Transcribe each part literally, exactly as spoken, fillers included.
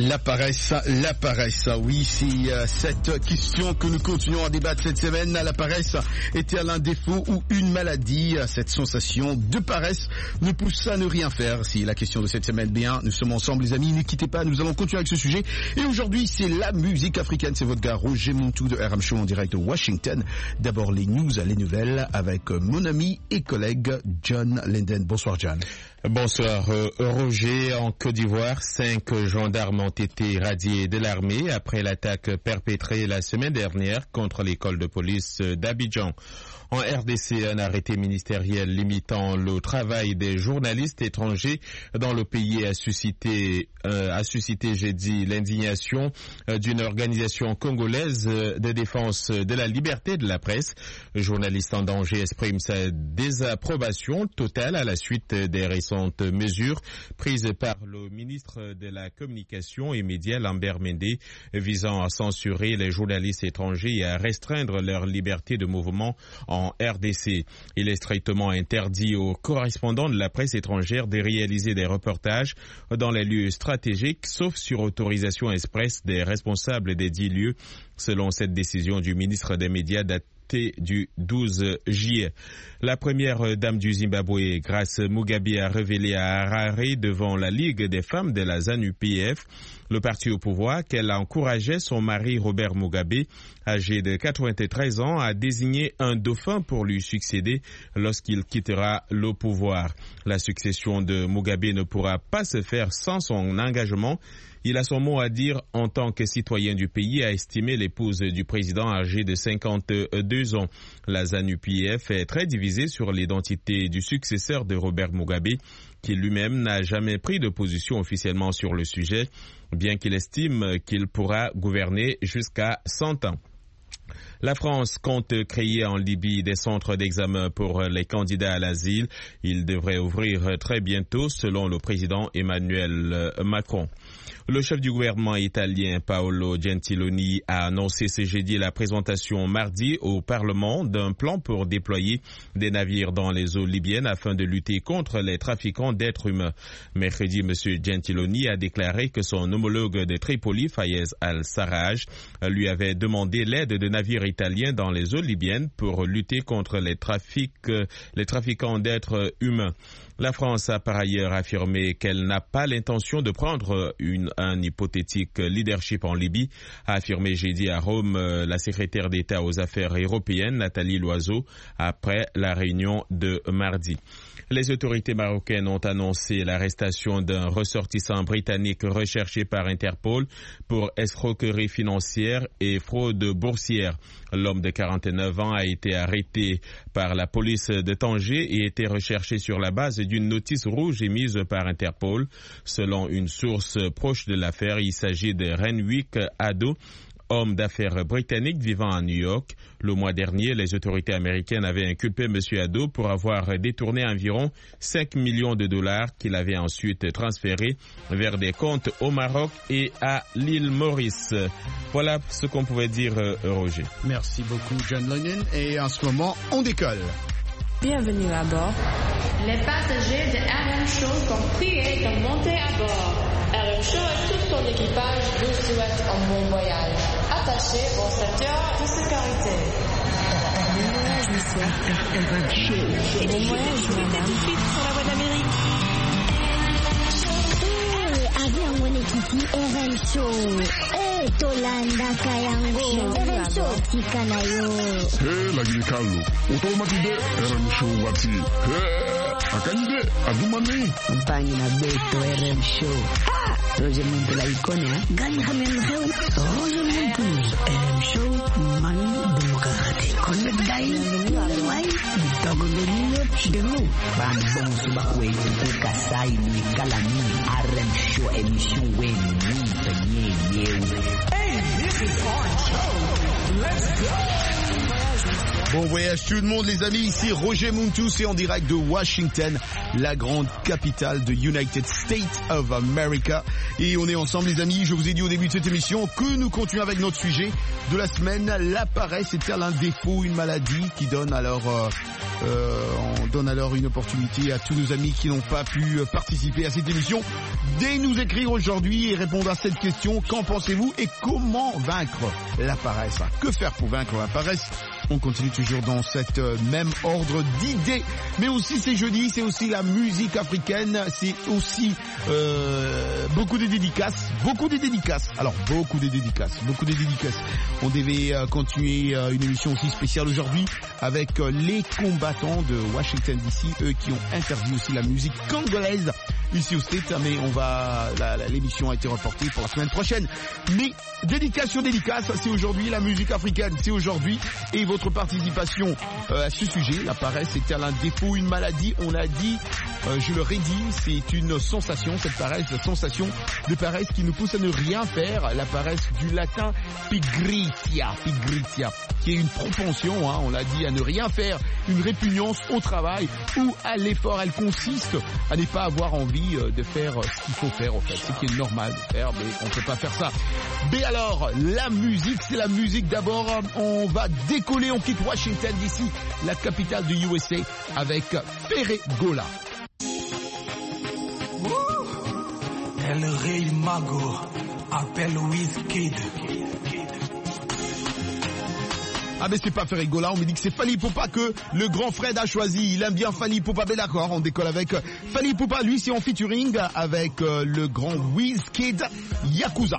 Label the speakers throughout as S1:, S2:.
S1: La paresse, la paresse, oui, c'est euh, cette question que nous continuons à débattre cette semaine. La paresse est-elle un défaut ou une maladie? Cette sensation de paresse nous pousse à ne rien faire. C'est la question de cette semaine. Bien, nous sommes ensemble les amis, ne quittez pas, nous allons continuer avec ce sujet. Et aujourd'hui, c'est la musique africaine. C'est votre gars Roger Montou de R M Show en direct de Washington. D'abord les news, les nouvelles avec mon ami et collègue John Linden. Bonsoir John.
S2: Bonsoir euh, Roger. En Côte d'Ivoire, cinq gendarmes ont été radiés de l'armée après l'attaque perpétrée la semaine dernière contre l'école de police d'Abidjan. En R D C, un arrêté ministériel limitant le travail des journalistes étrangers dans le pays a suscité, euh, a suscité, j'ai dit, l'indignation euh, d'une organisation congolaise de défense de la liberté de la presse. Le journaliste en danger exprime sa désapprobation totale à la suite des récentes mesures prises par le ministre de la Communication et Médias, Lambert Mende, visant à censurer les journalistes étrangers et à restreindre leur liberté de mouvement en En R D C. Il est strictement interdit aux correspondants de la presse étrangère de réaliser des reportages dans les lieux stratégiques, sauf sur autorisation expresse des responsables des dix lieux, selon cette décision du ministre des Médias datée du douze juillet. La première dame du Zimbabwe, Grace Mugabe, a révélé à Harare devant la Ligue des femmes de la ZANU P F, le parti au pouvoir, qu'elle encourageait son mari Robert Mugabe, âgé de quatre-vingt-treize ans, à désigner un dauphin pour lui succéder lorsqu'il quittera le pouvoir. La succession de Mugabe ne pourra pas se faire sans son engagement. Il a son mot à dire en tant que citoyen du pays, a estimé l'épouse du président âgée de cinquante-deux ans. La ZANU P F est très divisée sur l'identité du successeur de Robert Mugabe, qui lui-même n'a jamais pris de position officiellement sur le sujet, bien qu'il estime qu'il pourra gouverner jusqu'à cent ans. La France compte créer en Libye des centres d'examen pour les candidats à l'asile. Ils devraient ouvrir très bientôt, selon le président Emmanuel Macron. Le chef du gouvernement italien Paolo Gentiloni a annoncé ce jeudi la présentation mardi au Parlement d'un plan pour déployer des navires dans les eaux libyennes afin de lutter contre les trafiquants d'êtres humains. Mercredi, M. Gentiloni a déclaré que son homologue de Tripoli, Fayez al-Sarraj, lui avait demandé l'aide de navires italiens dans les eaux libyennes pour lutter contre les trafics, les trafiquants d'êtres humains. La France a par ailleurs affirmé qu'elle n'a pas l'intention de prendre une, un hypothétique leadership en Libye, a affirmé jeudi à Rome la secrétaire d'État aux affaires européennes, Nathalie Loiseau, après la réunion de mardi. Les autorités marocaines ont annoncé l'arrestation d'un ressortissant britannique recherché par Interpol pour escroquerie financière et fraude boursière. L'homme de quarante-neuf ans a été arrêté par la police de Tanger et était recherché sur la base d'une notice rouge émise par Interpol. Selon une source proche de l'affaire, il s'agit de Renwick Ado, homme d'affaires britannique vivant à New York. Le mois dernier, les autorités américaines avaient inculpé M. Ado pour avoir détourné environ cinq millions de dollars qu'il avait ensuite transférés vers des comptes au Maroc et à l'île Maurice. Voilà ce qu'on pouvait dire, Roger.
S1: Merci beaucoup, John Lennon. Et en ce moment, on décolle.
S3: Bienvenue à bord.
S4: Les passagers de R M Show sont priés de monter à bord. R M Show et tout son équipage vous souhaitent un bon voyage. Attachez vos ceintures de sécurité.
S3: Bon voyage, monsieur. Bon voyage, madame. Sur la voie d'Amérique.
S5: Avion Wenekiti R M Show. Eh, Tolanda Kayango. R M Show Tikanayo.
S6: Eh, lagi Carlo. Automatique R M Show wati. Eh, akanyide adumani.
S7: Mpanyi na beto R M Show. Ah, Roger Montu la icone, eh? Gani hamen heu. Roger Montu R M Show mani demokrati. Connect dai. Wai, dogo benino chidelo. Ban bon suba kwe ku kasai ni kalani R M Show emission wen ni penye yewe.
S8: Hey, this is our show. Let's go.
S1: Bon voyage tout le monde les amis, ici Roger Muntu, c'est en direct de Washington, la grande capitale de United States of America. Et on est ensemble les amis, je vous ai dit au début de cette émission que nous continuons avec notre sujet de la semaine, la paresse est-elle un défaut, une maladie qui donne alors, euh, euh, on donne alors une opportunité à tous nos amis qui n'ont pas pu participer à cette émission de nous écrire aujourd'hui et répondre à cette question, qu'en pensez-vous et comment vaincre la paresse? Que faire pour vaincre la paresse? On continue toujours dans cette même ordre d'idées, mais aussi c'est jeudi, c'est aussi la musique africaine, c'est aussi euh, beaucoup de dédicaces, beaucoup de dédicaces. Alors beaucoup de dédicaces, beaucoup de dédicaces. On devait euh, continuer euh, une émission aussi spéciale aujourd'hui avec euh, les combattants de Washington D C, eux qui ont interdit aussi la musique congolaise ici au State, mais on va, la, la, l'émission a été reportée pour la semaine prochaine. Mais dédicace sur dédicace, c'est aujourd'hui la musique africaine, c'est aujourd'hui et votre participation euh, à ce sujet, la paresse est-elle un défaut, une maladie? On l'a dit, euh, je le redis, c'est une sensation, cette paresse, la sensation de paresse qui nous pousse à ne rien faire, la paresse du latin pigritia, pigritia, qui est une propension, hein, on l'a dit, à ne rien faire, une répugnance au travail ou à l'effort. Elle consiste à ne pas avoir envie de faire ce qu'il faut faire en fait, ce qui est normal de faire, mais on peut pas faire ça. Mais alors, la musique, c'est la musique d'abord, on va décoller, on quitte Washington D C, la capitale de U S A, avec Ferré Gola.
S8: El Rey Mago appelle Wizkid.
S1: Ah mais c'est pas Ferré Gola, on me dit que c'est Fally Ipupa que le grand Fred a choisi. Il aime bien Fally Ipupa, mais d'accord, on décolle avec Fally Ipupa, lui c'est en featuring avec euh, le grand Wizkid, Yakuza.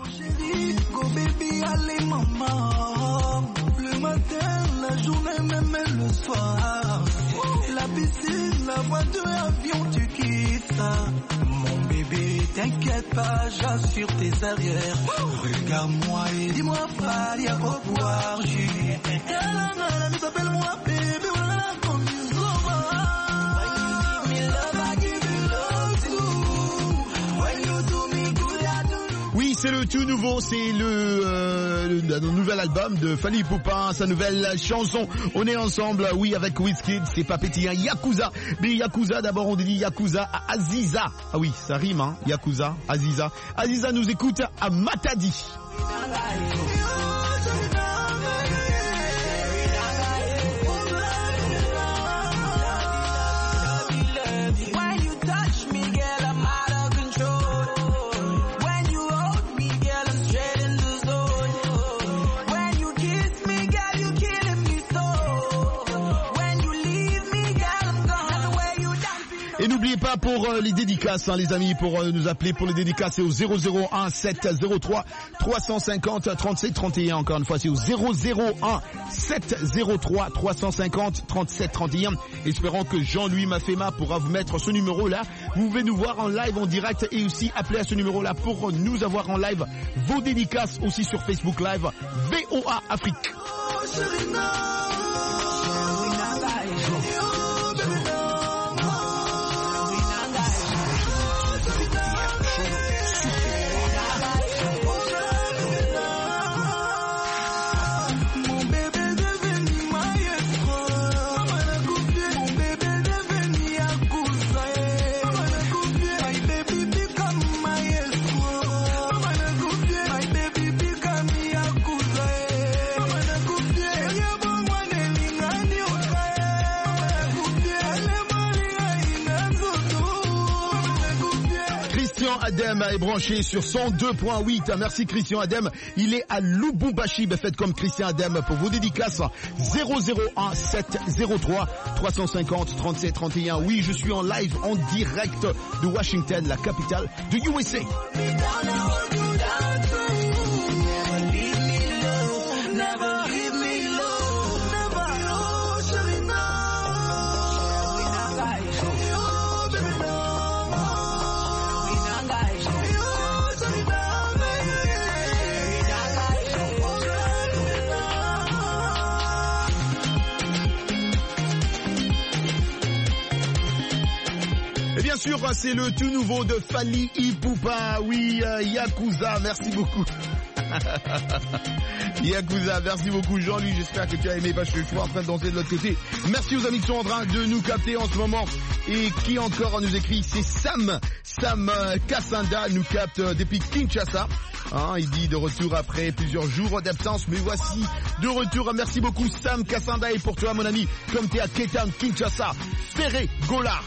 S8: Le matin, la journée, même le soir. La piscine, la voiture, l'avion, tu kiffes ça. Mon bébé, t'inquiète pas, j'assure tes arrières. Regarde-moi et dis-moi, Fally, au revoir, Julie. Elle s'appelle moi, bébé, voilà comme you so much. Me love, I give you love too. When you do me good, I do you.
S1: Oui, c'est le tout nouveau, c'est le, euh, le, le nouvel album de Fally Ipupa, sa nouvelle chanson. On est ensemble, oui, avec Wizkid, c'est pas pétillant, Yakuza. Mais Yakuza, d'abord on dit Yakuza à Aziza. Ah oui, ça rime, hein, Yakuza, Aziza. Aziza nous écoute à Matadi. Et n'oubliez pas pour euh, les dédicaces, hein, les amis, pour euh, nous appeler pour les dédicaces, c'est au zéro zéro un sept zéro trois trois cent cinquante trente-sept trente et un. Encore une fois, c'est au zéro zéro un sept zéro trois trois cent cinquante trente-sept trente et un. Espérant que Jean-Louis Mafema pourra vous mettre ce numéro-là. Vous pouvez nous voir en live, en direct et aussi appeler à ce numéro-là pour nous avoir en live. Vos dédicaces aussi sur Facebook Live, V O A Afrique. Adem est branché sur cent deux point huit. Merci Christian Adem. Il est à Lubumbashi. Faites comme Christian Adem pour vos dédicaces. zéro zéro un sept zéro trois trois cent cinquante trente-sept trente et un. Oui, je suis en live, en direct de Washington, la capitale de U S A. Bien sûr, c'est le tout nouveau de Fally Ipupa. Oui, euh, Yakuza, merci beaucoup. Yakuza, merci beaucoup Jean-Louis, j'espère que tu as aimé parce que je suis en train de danser de l'autre côté. Merci aux amis qui sont en train de nous capter en ce moment et qui encore nous écrit, c'est Sam, Sam Kassanda nous capte depuis Kinshasa. Hein, il dit de retour après plusieurs jours d'absence, mais voici de retour. Merci beaucoup Sam Kassanda et pour toi mon ami, comme tu es à Cape Town, Kinshasa, Ferré Gola.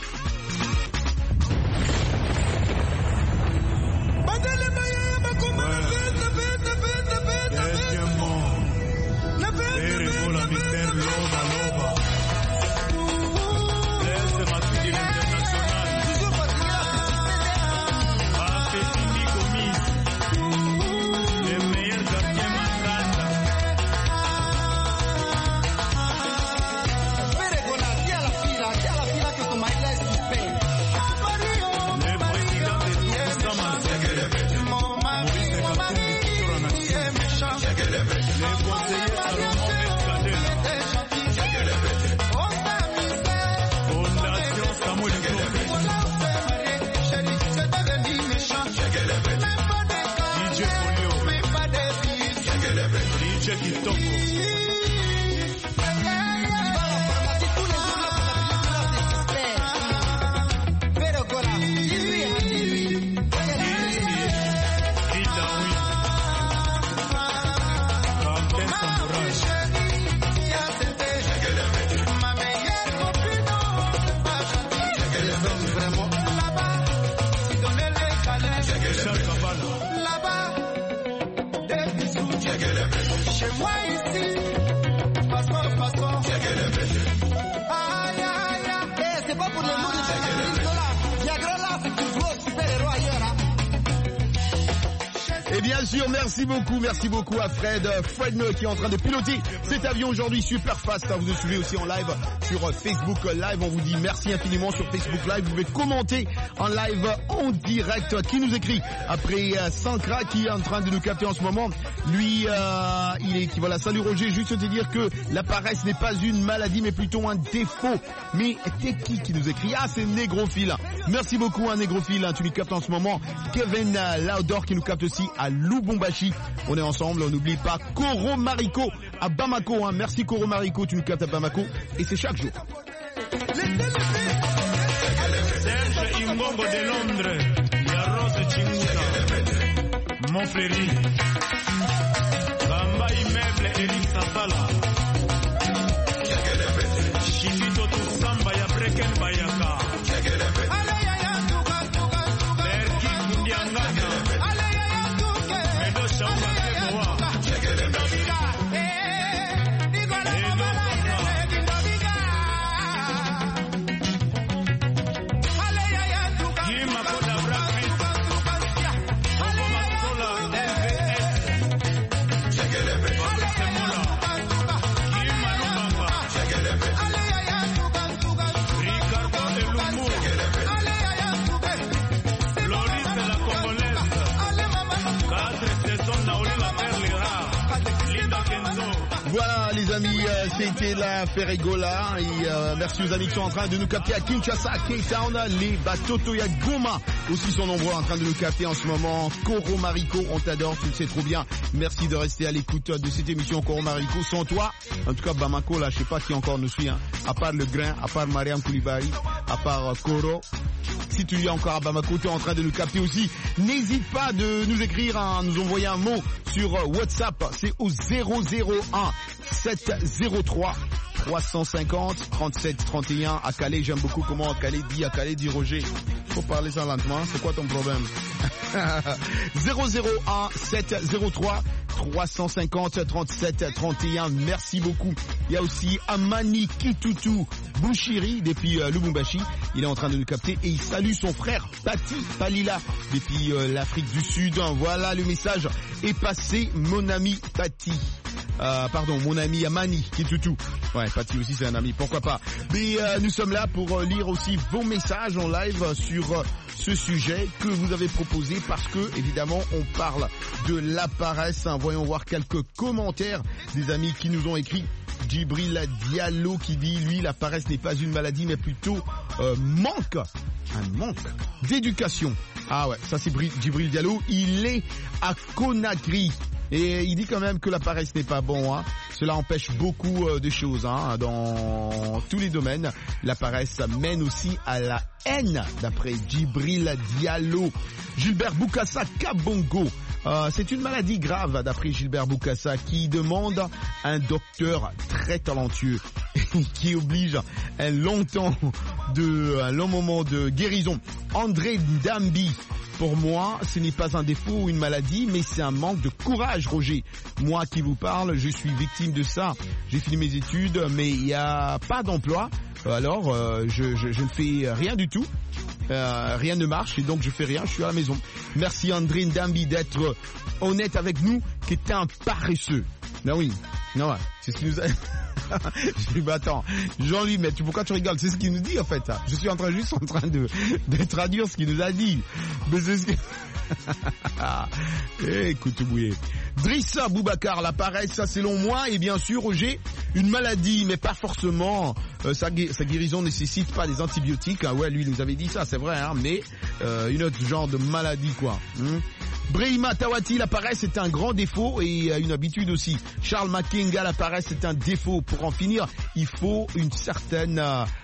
S1: Merci beaucoup, merci beaucoup à Fred, Fred qui est en train de piloter cet avion aujourd'hui super fast. Vous nous suivez aussi en live sur Facebook Live. On vous dit merci infiniment sur Facebook Live. Vous pouvez commenter en live en direct. Qui nous écrit après euh, Sankra qui est en train de nous capter en ce moment. Lui, euh, il est qui voilà. Salut Roger, juste te dire que la paresse n'est pas une maladie mais plutôt un défaut. Mais t'es qui qui nous écrit? Ah, c'est Négrophile. Merci beaucoup, un hein, Négrophile. Hein, tu nous captes en ce moment. Kevin euh, Laudor qui nous capte aussi à Lubumbashi. On est ensemble, on n'oublie pas Koro Mariko à Bamako. Hein. Merci Koro Mariko, tu nous captes à Bamako. Et c'est chaque jour.
S9: Serge Imbongo de Londres, Yaros Chinguta, Montfléry, Bamba Immeuble Eric Safala, Chindito Tussamba ya Breken Bayaka, Berki Kundiangana, Medo Shauma Keboa,
S1: Voilà les amis, euh, c'était la Ferregola et euh, merci aux amis qui sont en train de nous capter à Kinshasa, Cape Town, les Batoto ya Goma aussi sont nombreux en train de nous capter en ce moment. Koro Mariko, on t'adore, tu le sais trop bien. Merci de rester à l'écoute de cette émission Koro Mariko. Sans toi, en tout cas Bamako là, je sais pas qui encore nous suit, hein. À part le grain, à part Mariam Koulibaly, à part euh, Koro. Si tu es encore à Bamako, tu es en train de nous capter aussi. N'hésite pas de nous écrire, hein, nous envoyer un mot sur WhatsApp. C'est au zéro zéro un sept zéro trois trois cent cinquante trente-sept trente et un. À Calais, j'aime beaucoup comment à Calais dit, à Calais dit Roger. Faut parler ça lentement, c'est quoi ton problème? zéro zéro un sept zéro trois trois cent cinquante trente-sept trente et un. Merci beaucoup. Il y a aussi Amani Kitutu Bouchiri depuis euh, Lubumbashi. Il est en train de nous capter et il salue son frère Pati Palila depuis euh, l'Afrique du Sud. Voilà, le message est passé, mon ami Pati. Euh, pardon, mon ami Amani Kitutu. Ouais, Pati aussi c'est un ami, pourquoi pas. Mais euh, nous sommes là pour euh, lire aussi vos messages en live sur euh, ce sujet que vous avez proposé parce que évidemment on parle de la paresse. Hein. Voyons voir quelques commentaires des amis qui nous ont écrit. Djibril Diallo qui dit lui la paresse n'est pas une maladie mais plutôt euh, manque un manque d'éducation. Ah ouais, ça c'est Djibril Diallo, il est à Conakry. Et il dit quand même que la paresse n'est pas bon. Hein. Cela empêche beaucoup euh, de choses hein, dans tous les domaines. La paresse mène aussi à la haine, d'après Djibril Diallo. Gilbert Boukassa Kabongo. Euh, c'est une maladie grave, d'après Gilbert Boukassa, qui demande un docteur très talentueux qui oblige un long temps de, un long moment de guérison. André Ndambi. Pour moi, ce n'est pas un défaut ou une maladie, mais c'est un manque de courage, Roger. Moi qui vous parle, je suis victime de ça. J'ai fini mes études, mais il n'y a pas d'emploi. Alors, euh, je, je, je ne fais rien du tout. Euh, rien ne marche et donc je fais rien, je suis à la maison. Merci André Ndambi d'être honnête avec nous, qui est un paresseux. Non oui, non, c'est ce qu'il nous a... Je dis, bah attends, Jean-Louis, mais tu, pourquoi tu rigoles? C'est ce qu'il nous dit en fait. Je suis en train, juste en train de, de traduire ce qu'il nous a dit. Mais c'est ce que... Eh, écoute, Bouye. Drissa Boubacar, la paresse, ça selon moi, et bien sûr, Roger, une maladie, mais pas forcément, euh, sa, sa guérison nécessite pas des antibiotiques. Ah ouais, lui, il nous avait dit ça, c'est vrai, hein, mais euh, une autre genre de maladie, quoi. Hum. Brahima Tawati, la paresse est un grand défaut et une habitude aussi. Charles Makenga, la paresse est un défaut. Pour en finir, il faut une certaine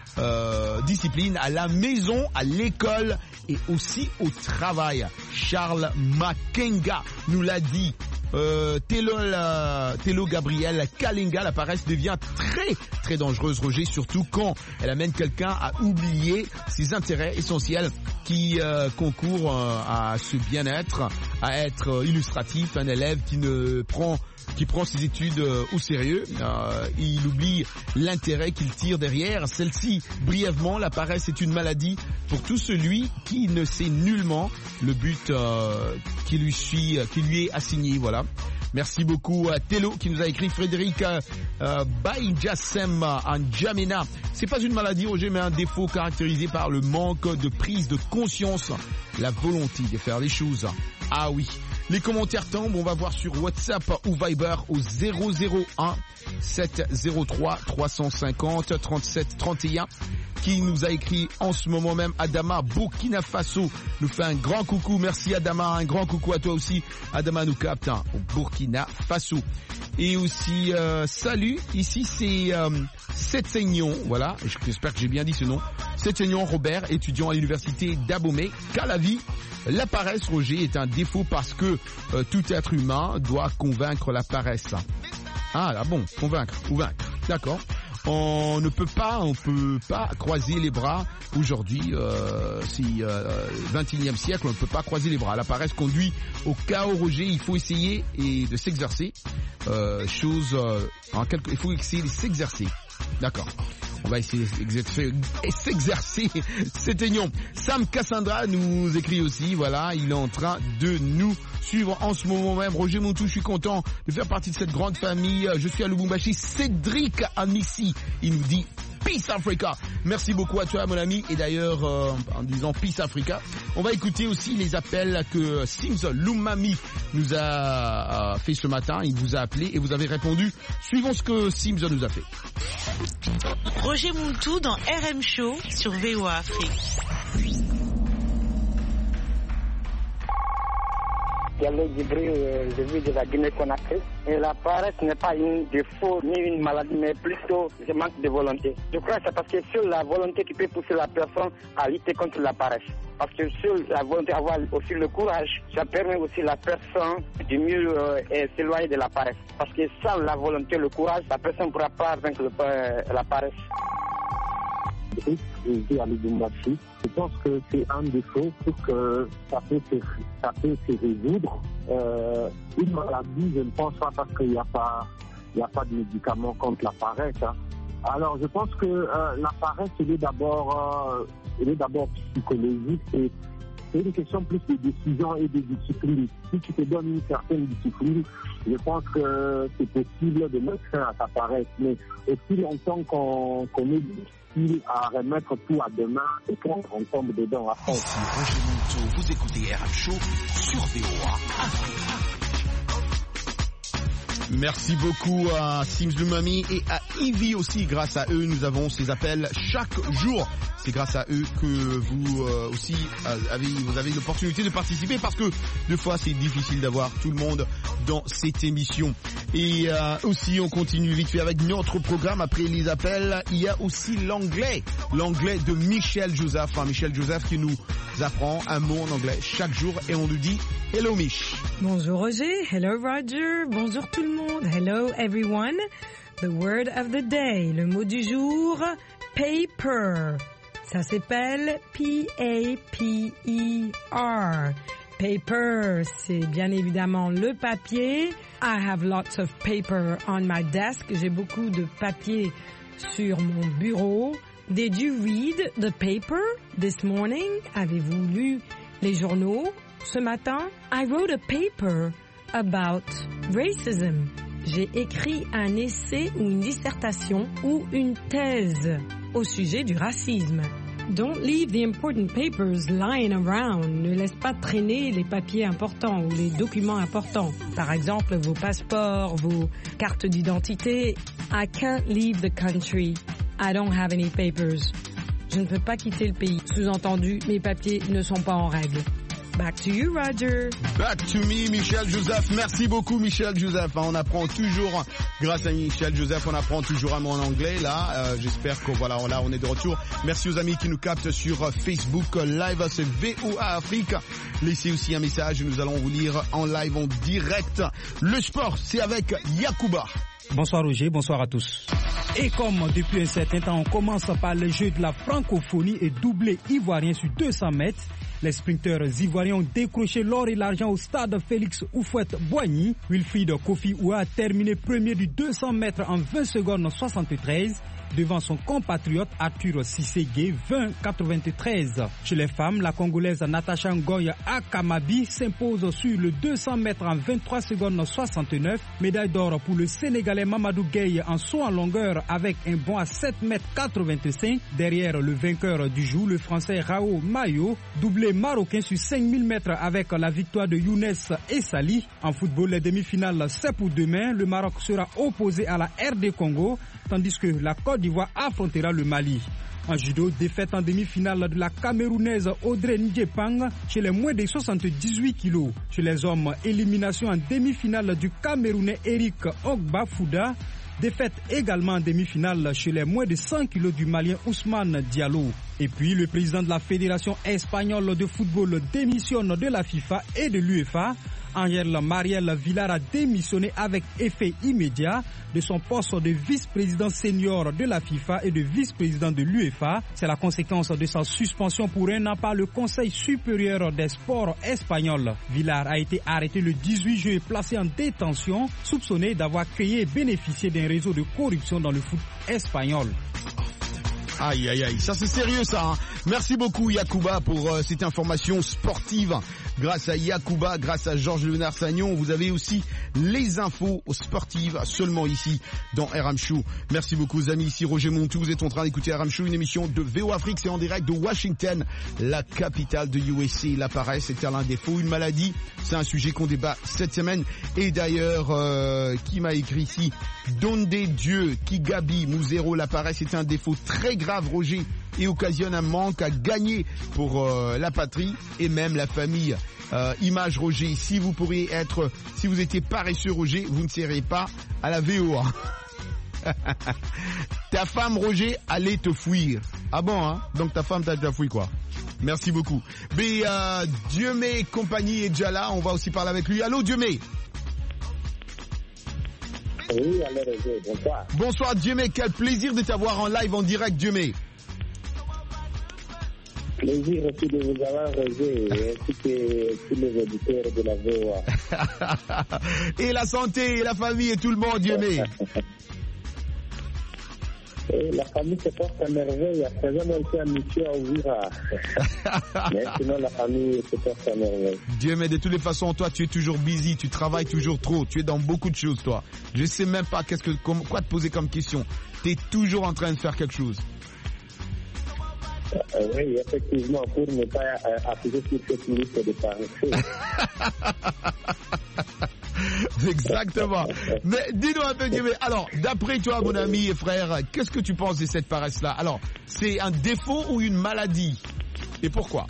S1: euh, discipline à la maison, à l'école et aussi au travail. Charles Makenga nous l'a dit. Euh, Telo, euh, Telo Gabriel Kalinga, la paresse devient très très dangereuse, Roger, surtout quand elle amène quelqu'un à oublier ses intérêts essentiels qui euh, concourent euh, à ce bien-être, à être euh, illustratif. Un élève qui ne prend qui prend ses études euh, au sérieux, euh, il oublie l'intérêt qu'il tire derrière celle-ci. Brièvement, la paresse est une maladie pour tout celui qui ne sait nullement le but euh, qui lui suit, qui lui est assigné. Voilà. Merci beaucoup à Tello qui nous a écrit. Frédéric euh, Baïjassem Anjamena. C'est pas une maladie, Roger, mais un défaut caractérisé par le manque de prise de conscience, la volonté de faire les choses. Ah oui. Les commentaires tombent, on va voir sur WhatsApp ou Viber au zéro zéro un sept zéro trois trois cent cinquante trente-sept trente et un qui nous a écrit en ce moment même. Adama Burkina Faso nous fait un grand coucou. Merci Adama, un grand coucou à toi aussi. Adama nous capte hein, au Burkina Faso. Et aussi euh, salut, ici c'est euh, Setseignon, voilà, j'espère que j'ai bien dit ce nom. Setseignon Robert, étudiant à l'université d'Abomey, Calavi. La paresse, Roger, est un défaut parce que euh, tout être humain doit convaincre la paresse. Ah là bon, convaincre ou vaincre, d'accord. On ne peut pas, on peut pas croiser les bras aujourd'hui. Euh, si euh, vingt et unième siècle, on ne peut pas croiser les bras. La paresse conduit au chaos, Roger. Il faut essayer et de s'exercer. Euh, chose, euh, en quelque, il faut essayer de s'exercer. D'accord. On va essayer d'exercer et s'exercer. S'éteignons. Sam Cassandra nous écrit aussi. Voilà, il est en train de nous suivre en ce moment même. Roger Montou, je suis content de faire partie de cette grande famille. Je suis à Lubumbashi. Cédric Amissi, il nous dit Peace Africa. Merci beaucoup à toi, mon ami. Et d'ailleurs, euh, en disant Peace Africa, on va écouter aussi les appels que Sims Lumami nous a euh, fait ce matin. Il vous a appelé et vous avez répondu. Suivons ce que Sims nous a fait.
S10: Roger Montou dans R M Show sur V O A Afrique.
S11: Diallo Djibril, euh, je vis de la Guinée-Conakry. Et la paresse n'est pas un défaut ni une maladie, mais plutôt un manque de volonté. Je crois que c'est parce que c'est la volonté qui peut pousser la personne à lutter contre la paresse. Parce que sur la volonté, avoir aussi le courage, ça permet aussi la personne de mieux euh, s'éloigner de la paresse. Parce que sans la volonté, le courage, la personne ne pourra pas vaincre le, euh, la paresse.
S12: Je vis à Lubumbashi. Je pense que c'est un défaut pour que ça peut se, ça peut se résoudre. Euh, une maladie, je ne pense pas parce qu'il n'y a pas, il n'y a pas de médicament contre la paresse. Hein. Alors, je pense que euh, la paresse, elle est d'abord, euh, elle est d'abord psychologique et c'est une question plus de décision et de discipline. Si tu te donnes une certaine discipline, je pense que c'est possible de mettre fin à ta paresse. Mais aussi longtemps qu'on, qu'on est difficile à remettre tout à demain et qu'on tombe dedans à fond.
S13: Ici Roger Montou, vous écoutez R M Show sur V O A Afrique.
S1: Merci beaucoup à Sims Lumami et à Ivy aussi. Grâce à eux, nous avons ces appels chaque jour. C'est grâce à eux que vous euh, aussi euh, avez, vous avez l'opportunité de participer parce que deux fois c'est difficile d'avoir tout le monde dans cette émission. Et euh, aussi on continue vite fait avec notre programme. Après les appels, il y a aussi l'anglais. L'anglais de Michel Joseph. Enfin, Michel Joseph qui nous apprend un mot en anglais chaque jour et on nous dit hello Mich.
S14: Bonjour Roger, hello Roger, bonjour tout le monde, hello everyone. The word of the day, le mot du jour, paper. Ça s'appelle P A P E R. Paper, c'est bien évidemment le papier. I have lots of paper on my desk. J'ai beaucoup de papier sur mon bureau. Did you read the paper this morning? Avez-vous lu les journaux ce matin? I wrote a paper about racism. J'ai écrit un essai ou une dissertation ou une thèse au sujet du racisme. Don't leave the important papers lying around. Ne laisse pas traîner les papiers importants ou les documents importants. Par exemple, vos passeports, vos cartes d'identité. I can't leave the country. I don't have any papers. Je ne peux pas quitter le pays. Sous-entendu, mes papiers ne sont pas en règle. Back to you, Roger.
S1: Back to me, Michel Joseph. Merci beaucoup, Michel Joseph. On apprend toujours, grâce à Michel Joseph, on apprend toujours un mot en anglais. Là, euh, j'espère que voilà, là, on est de retour. Merci aux amis qui nous captent sur Facebook Live, c'est V O A Afrique. Laissez aussi un message, nous allons vous lire en live, en direct. Le sport, c'est avec Yacouba.
S15: Bonsoir Roger, bonsoir à tous. Et comme depuis un certain temps, on commence par le jeu de la francophonie et doublé ivoirien sur deux cents mètres. Les sprinteurs ivoiriens ont décroché l'or et l'argent au stade Félix Houphouët-Boigny. Wilfried Kofi Oua a terminé premier du deux cents mètres en vingt secondes soixante-treize. Devant son compatriote Arthur Sisségué, vingt quatre-vingt-treize. Chez les femmes, la Congolaise Natacha Ngoy Akamabi s'impose sur le deux cents mètres en vingt-trois secondes soixante-neuf. Médaille d'or pour le Sénégalais Mamadou Gueye en saut en longueur avec un bond à sept mètres quatre-vingt-cinq. Derrière le vainqueur du jour, le Français Rao Mayo, doublé marocain sur cinq mille mètres avec la victoire de Younes Essali. En football, les demi-finales, c'est pour demain. Le Maroc sera opposé à la R D Congo, tandis que la Côte d'Ivoire affrontera le Mali. En judo, défaite en demi-finale de la Camerounaise Audrey Ndjepang chez les moins de soixante-dix-huit kilos. Chez les hommes, élimination en demi-finale du Camerounais Eric Ogba-Fouda. Défaite également en demi-finale chez les moins de cent kilos du Malien Ousmane Diallo. Et puis, le président de la Fédération espagnole de football démissionne de la FIFA et de l'UEFA. Angel Mariel Villar a démissionné avec effet immédiat de son poste de vice-président senior de la FIFA et de vice-président de l'UEFA. C'est la conséquence de sa suspension pour un an par le Conseil supérieur des sports espagnols. Villar a été arrêté le dix-huit juillet et placé en détention, soupçonné d'avoir créé et bénéficié d'un réseau de corruption dans le foot espagnol.
S1: Aïe, aïe, aïe, ça c'est sérieux ça. Hein. Merci beaucoup Yacouba pour euh, cette information sportive. Grâce à Yacouba, grâce à Georges Léonard Sagnon, vous avez aussi les infos sportives seulement ici dans R M Show. Merci beaucoup aux amis, ici Roger Montou, vous êtes en train d'écouter R M Show, une émission de V O Afrique, c'est en direct de Washington, la capitale de U S A. Il apparaît, c'est l'un des faux, une maladie, c'est un sujet qu'on débat cette semaine. Et d'ailleurs, euh, qui m'a écrit ici, Donde Dieu, Kigabi, Mouzero, l'appareil, c'est un défaut très grave, Roger, et occasionne un manque à gagner pour euh, la patrie et même la famille. Euh, image Roger, si vous pourriez être, si vous étiez paresseux Roger, vous ne serez pas à la V O A. Ta femme Roger allait te fuir. Ah bon hein? Donc ta femme t'a déjà fouillé quoi? Merci beaucoup. Mais euh, Dieume compagnie est déjà là, on va aussi parler avec lui. Allô Dieume?
S12: Oui, allô Roger, bonsoir.
S1: Bonsoir Dieume, quel plaisir de t'avoir en live en direct Dieume.
S12: Plaisir aussi de vous avoir, Roger, ainsi que tous les auditeurs de la V O A.
S1: Et la santé, et la famille, et tout le monde, Dieu mé.
S12: Et la famille se porte à merveille. À présent, on était à mission à Ouvira. Mais sinon, la famille se porte à merveille.
S1: Dieu mé, de toutes les façons, toi, tu es toujours busy, tu travailles toujours trop, tu es dans beaucoup de choses, toi. Je sais même pas qu'est-ce que, quoi te poser comme question. Tu es toujours en train de faire quelque chose.
S12: Euh, oui, effectivement, pour ne pas euh, appuyer sur cette liste de paresseux.
S1: Exactement. Mais dis-nous un peu, Dieu, alors, d'après toi, mon ami et frère, qu'est-ce que tu penses de cette paresse-là? Alors, c'est un défaut ou une maladie? Et pourquoi?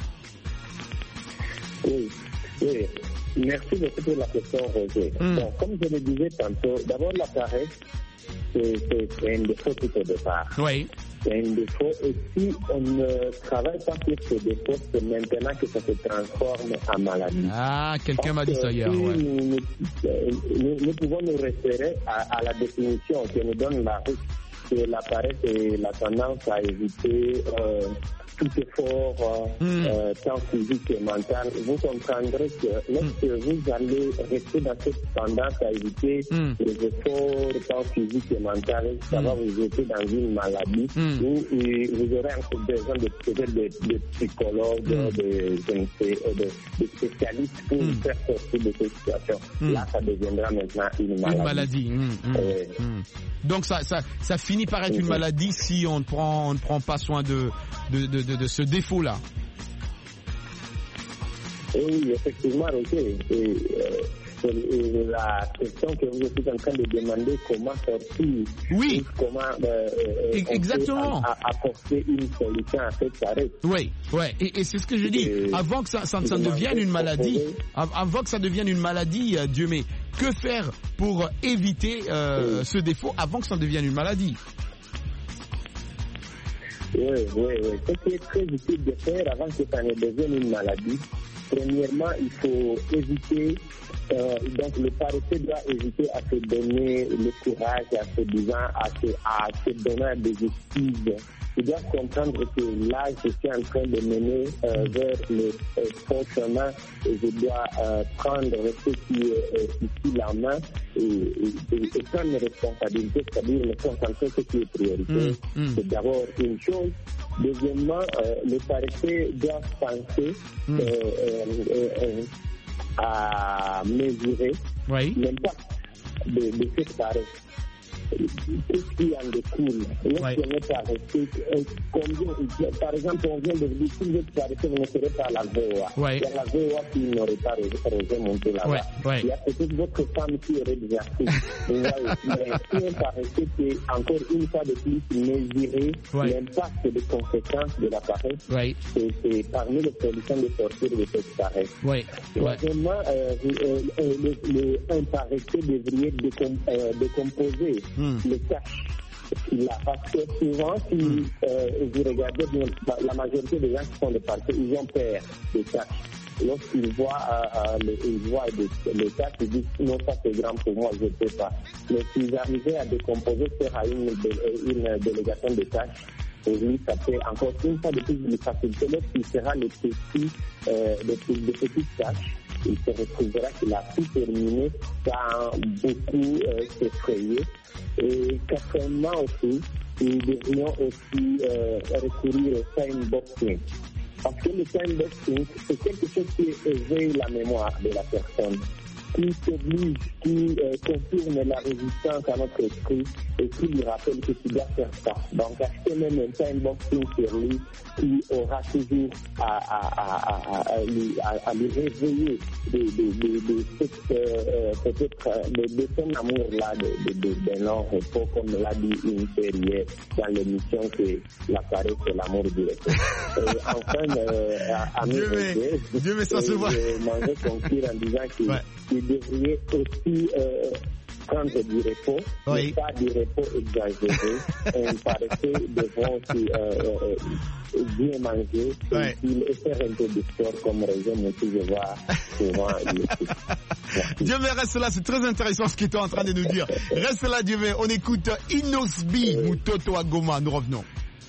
S12: Oui, oui. Merci beaucoup pour la question, Roger. Mm. Bon, comme je le disais tantôt, d'abord la paresse, c'est, c'est, c'est un défaut tout au départ.
S1: Oui.
S12: C'est un défaut et si on ne travaille pas sur ce défaut, c'est maintenant que ça se transforme en maladie.
S1: Ah, quelqu'un m'a dit ça hier.
S12: Si
S1: ouais.
S12: nous, nous, nous, nous pouvons nous référer à, à la définition que nous donne la R I C, que la paresse et la tendance à éviter euh, tout effort, euh, mm. euh, tant physique et mental. Vous comprendrez que lorsque mm. vous allez rester dans cette tendance à éviter mm. les efforts, tant physique et mental, ça mm. va vous jeter dans une maladie mm. où vous aurez encore besoin de peut-être de, de psychologues, mm. de, de, de, de spécialistes pour mm. faire sortir de cette situation. Mm. Là, ça deviendra maintenant une maladie.
S1: Une maladie. Mm. Mm. Euh, mm. Donc ça, ça, ça finit par être mm. une maladie si on ne prend, on ne prend pas soin de, de, de De, de ce défaut-là.
S12: Oui, effectivement, ok. Et, euh, et la question que vous êtes en train de demander, comment sortir,
S1: oui,
S12: comment euh,
S1: exactement
S12: a, a apporter une solution à cette arrêt.
S1: Oui, ouais. Et, et c'est ce que je dis. Et, avant que ça, ça, ça devienne une maladie, avant que ça devienne une maladie, euh, Dieu, mais que faire pour éviter euh, oui. ce défaut avant que ça devienne une maladie?
S12: Oui, oui, oui. Ce qui est très utile de faire avant que ça ne devienne une maladie, premièrement, il faut éviter, euh, donc le paresseux doit éviter à se donner le courage, à se disant, à se, à se donner des excuses. Il doit comprendre que là, je suis en train de mener euh, vers le euh, fond chemin et je dois euh, prendre ce qui est euh, ici la main et, et, et prendre mes responsabilités, c'est-à-dire me concentrer sur ce qui est prioritaire. Mmh, mmh. C'est d'abord une chose. Deuxièmement, euh, le paresseux doit penser mmh. euh, euh, euh, à mesurer
S1: oui.
S12: l'impact de, de cette paresse. Qu'est-ce qui en découle? Lorsqu'on est paresseux, combien, par exemple, on vient de dire, si vous êtes paresseux, vous ne serez pas à la V O A.
S1: Ouais.
S12: Il y a la V O A qui n'aurait pas remonté là-bas.
S1: Ouais. Ouais.
S12: Il y a peut-être votre femme qui aurait déjà fait. Mais si on paresseux, c'est encore une fois de plus mesurer ouais. l'impact des conséquences de la paresse.
S1: Ouais.
S12: C'est, c'est parmi les solutions de sortir de cette paresse.
S1: Ouais.
S12: Troisièmement, euh, euh, euh, le, le, un paresseux devrait décom, euh, décomposer Mm. les tâches qu'il a. Parce que souvent, si mm. euh, vous regardez bien, la majorité des gens qui sont des paresseux, ils ont peur des tâches. Lorsqu'ils voient, euh, les, ils voient les, les tâches, ils disent non, ça c'est grand pour moi, je ne peux pas. Mais s'ils arrivaient à décomposer, faire une, une délégation de tâches, pour lui, ça fait encore une fois de plus de facilité. Lorsqu'il fera les, petits, euh, les, les petites tâches, il se retrouvera qu'il a tout terminé sans beaucoup euh, s'effrayer. Et quatrièmement aussi, nous devrions aussi euh, recourir au timeboxing. Parce que le timeboxing, c'est quelque chose qui éveille la mémoire de la personne, qui t'oblige, qui euh, contourne la résistance à notre esprit et qui lui rappelle que tu dois faire ça. Donc acheter même un timeboxing sur lui qui aura toujours à, à, à, à, à, lui, à, à lui réveiller de, de, de, de cette, euh, peut-être de, de son amour-là, de, de, de, de long repos, comme l'a dit une série dans l'émission que la paresse c'est l'amour du repos. Et enfin, euh, à, à
S1: Dieu mes Dieu mes ça se voit.
S12: Je m'en vais conclure en disant qu'il ouais. devrait aussi euh, prendre du repos, oui. mais pas du repos exagéré. Un paresseux devront aussi euh, euh, bien manger ouais. et faire un peu de sport comme raison, si je vois souvent.
S1: Dieu mais reste là, c'est très intéressant ce que tu es en train de nous dire. Reste là, Dieu mais on écoute Inosbi oui. Mutoto Agoma, nous revenons.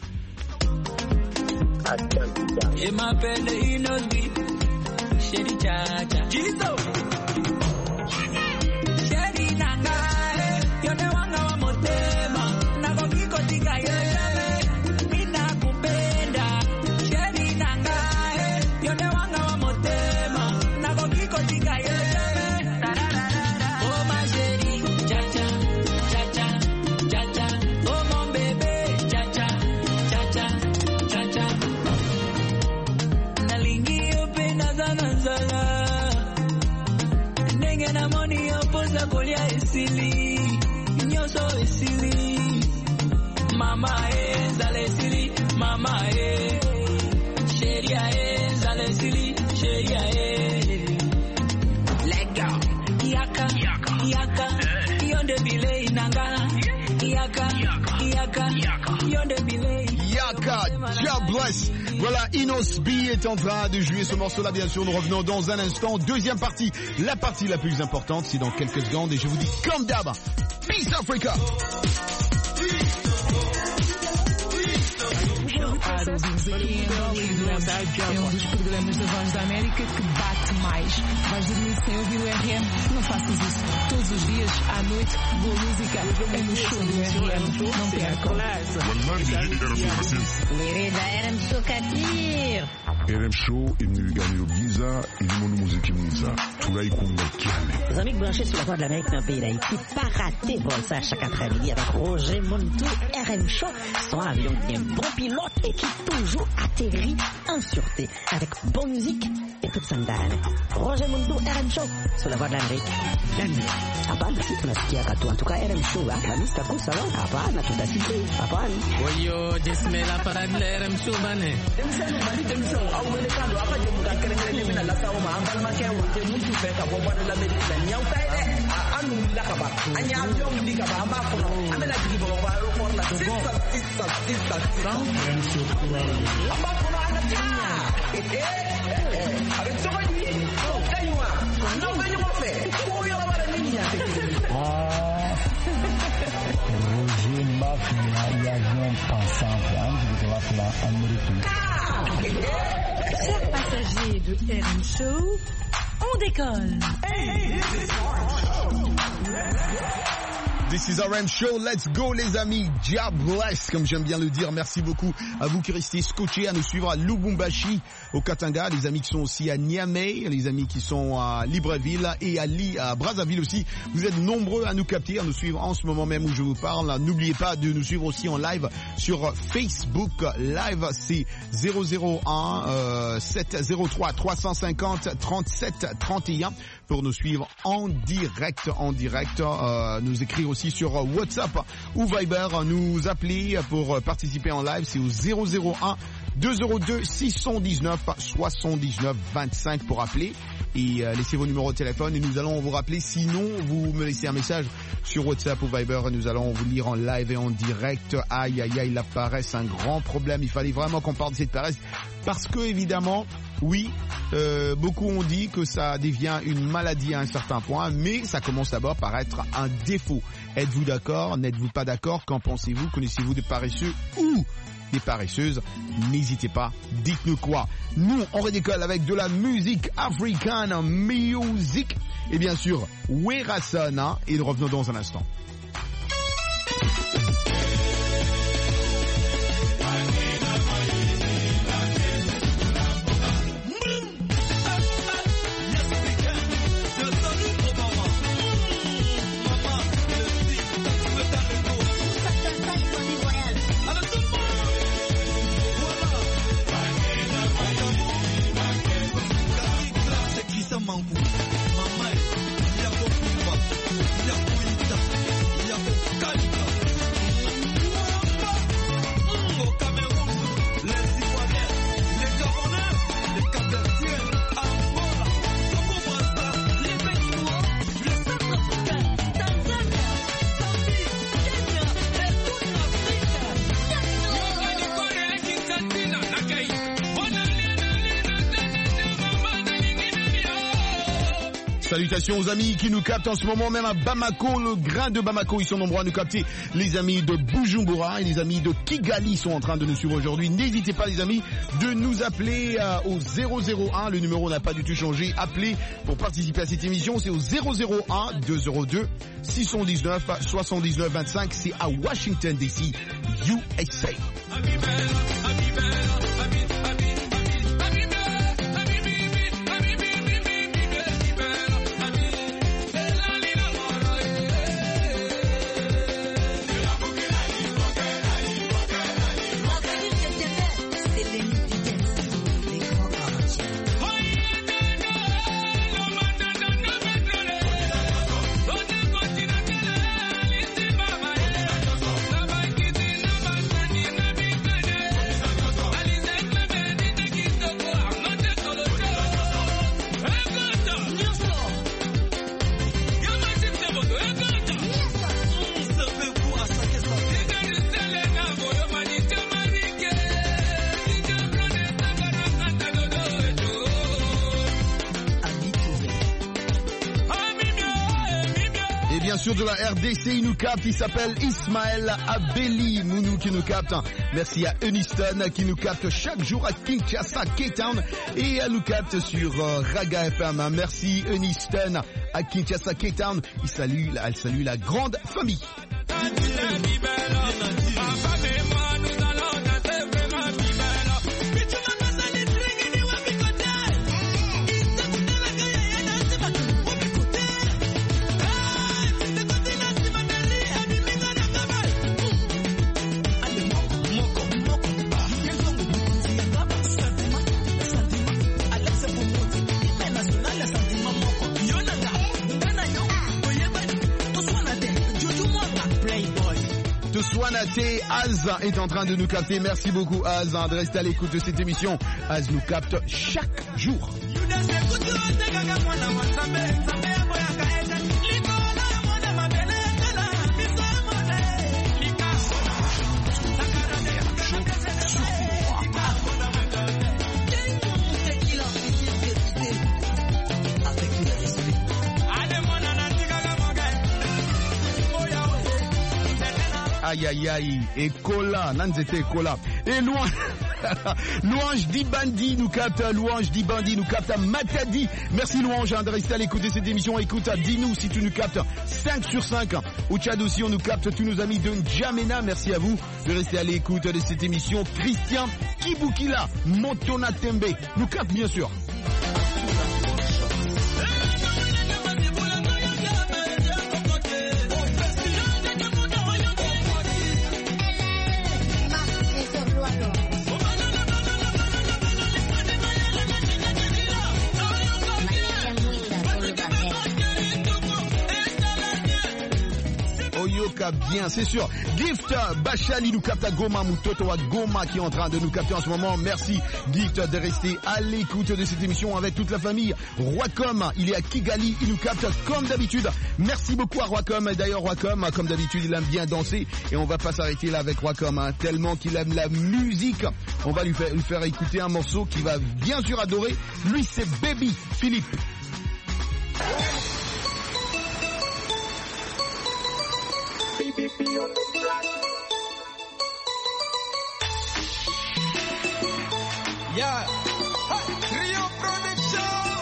S16: Je m'appelle Inosbi, chérie Chacha. Jizo. silly. You're so silly. Mama is ale silly. Mama is. Sheria is ale silly. Sheria is. Let go. Yaka. Yaka. You're the belay nanga. Yaka. Yaka. You're the belay.
S1: Yaka. God bless. Voilà, Inos B est en train de jouer ce morceau-là, bien sûr. Nous revenons dans un instant. Deuxième partie, la partie la plus importante, c'est dans quelques secondes. Et je vous dis, comme d'hab, Peace Africa.
S17: Idols e Musiquinha é um dos programas da Voz da América que bate mais. Vais dormir sem ouvir o R M? Não faças isso. Todos os dias, à noite, boa música é no show do R M. Não percam.
S5: Querida R M Show Katir.
S6: R M Show imnigani Giza ilimono muziki mwiza tunaikunga kiane.
S18: Les amis branchés sur la Voix de l'Amérique dans le pays d'Haïti, pas raté pour ça chaque après-midi avec Roger Montou, R M Show, son avion qui est un bon pilote et qui toujours atterrit en sûreté avec bonne musique et toute sandale. Roger Montou, R M Show, sur la Voix de l'Amérique. Hapana si tunasikia katu, en tout cas R M Show, la mista kusa no, hapana tutasikia, hapana.
S17: Oyo, jismela para R M Show bane.
S19: Demsenu bali demsenu au melekando apa je muda kerengere mina la sawo ma ambal ma kewo te mutu fe ka bo bana la medina nyaw tay de anu la ka ba anya avion di ka ba amba ko no amela di bo ba ro ko la sisa sisa sisa amba ko no ana ta eh eh avec to ni oh kaywa no ba ni mo fe ko yo ba la niña te ah
S20: Roger Mafia e avion pensant antes de lá para Amérique.
S14: Chers passagers de R M Show, on décolle.
S1: This is R M Show, let's go les amis, God bless, comme j'aime bien le dire. Merci beaucoup à vous qui restez scotchés, à nous suivre à Lubumbashi, au Katanga, les amis qui sont aussi à Niamey, les amis qui sont à Libreville et à, Li, à Brazzaville aussi. Vous êtes nombreux à nous capter, à nous suivre en ce moment même où je vous parle. N'oubliez pas de nous suivre aussi en live sur Facebook. Live, c'est zéro zéro un sept zéro trois trois cent cinquante trente-sept trente et un pour nous suivre en direct, en direct, euh, nous écrire aussi sur WhatsApp ou Viber, nous appeler pour participer en live, c'est au zéro zéro un deux zéro deux six un neuf soixante-dix-neuf vingt-cinq pour appeler et euh, laissez vos numéros de téléphone et nous allons vous rappeler. Sinon, vous me laissez un message sur WhatsApp ou Viber et nous allons vous lire en live et en direct. Aïe, aïe, aïe, la paresse, un grand problème. Il fallait vraiment qu'on parle de cette paresse parce que, évidemment, oui, euh, beaucoup ont dit que ça devient une maladie à un certain point, mais ça commence d'abord par être un défaut. Êtes-vous d'accord? N'êtes-vous pas d'accord? Qu'en pensez-vous? Connaissez-vous des paresseux ou des paresseuses? N'hésitez pas, dites-nous quoi. Nous, on redécolle avec de la musique African music et bien sûr Werasana et nous revenons dans un instant. Salutations aux amis qui nous captent en ce moment même à Bamako, le grain de Bamako, ils sont nombreux à nous capter. Les amis de Bujumbura et les amis de Kigali sont en train de nous suivre aujourd'hui. N'hésitez pas les amis de nous appeler euh, au zéro zéro un, le numéro n'a pas du tout changé. Appelez pour participer à cette émission, c'est au zéro zéro un deux zéro deux six un neuf soixante-dix-neuf vingt-cinq, c'est à Washington D C, U S A. sûr de la R D C, il nous capte, il s'appelle Ismaël Abeli, Mounou qui nous capte. Merci à Eniston qui nous capte chaque jour à Kinshasa, K-Town, et elle nous capte sur euh, Raga F M. Merci Eniston à Kinshasa, K-Town. Il salue, elle salue la grande famille. Swanate, Az est en train de nous capter. Merci beaucoup Az de rester à l'écoute de cette émission. Az nous capte chaque jour. Aïe aïe aïe, et Kola, Nanzete Kola. Et Louange, Louange Dibandi nous capte, Louange Dibandi nous capte à Matadi. Merci Louange hein, de rester à l'écoute de cette émission. Écoute, dis-nous si tu nous captes cinq sur cinq. Au Tchad aussi, on nous capte tous nos amis de N'Djamena. Merci à vous de rester à l'écoute de cette émission. Christian Kibukila, Motona Tembe, nous capte bien sûr. Bien, c'est sûr. Gift Bachali nous capte à Goma, Mutoto à Goma qui est en train de nous capter en ce moment. Merci Gift de rester à l'écoute de cette émission avec toute la famille. Roicom, il est à Kigali, il nous capte comme d'habitude. Merci beaucoup à Roicom. D'ailleurs Roicom, comme d'habitude, il aime bien danser et on va pas s'arrêter là avec Roicom hein, tellement qu'il aime la musique. On va lui faire, lui faire écouter un morceau qu'il va bien sûr adorer. Lui c'est Baby Philippe.
S8: Yeah, hey, Rio Production.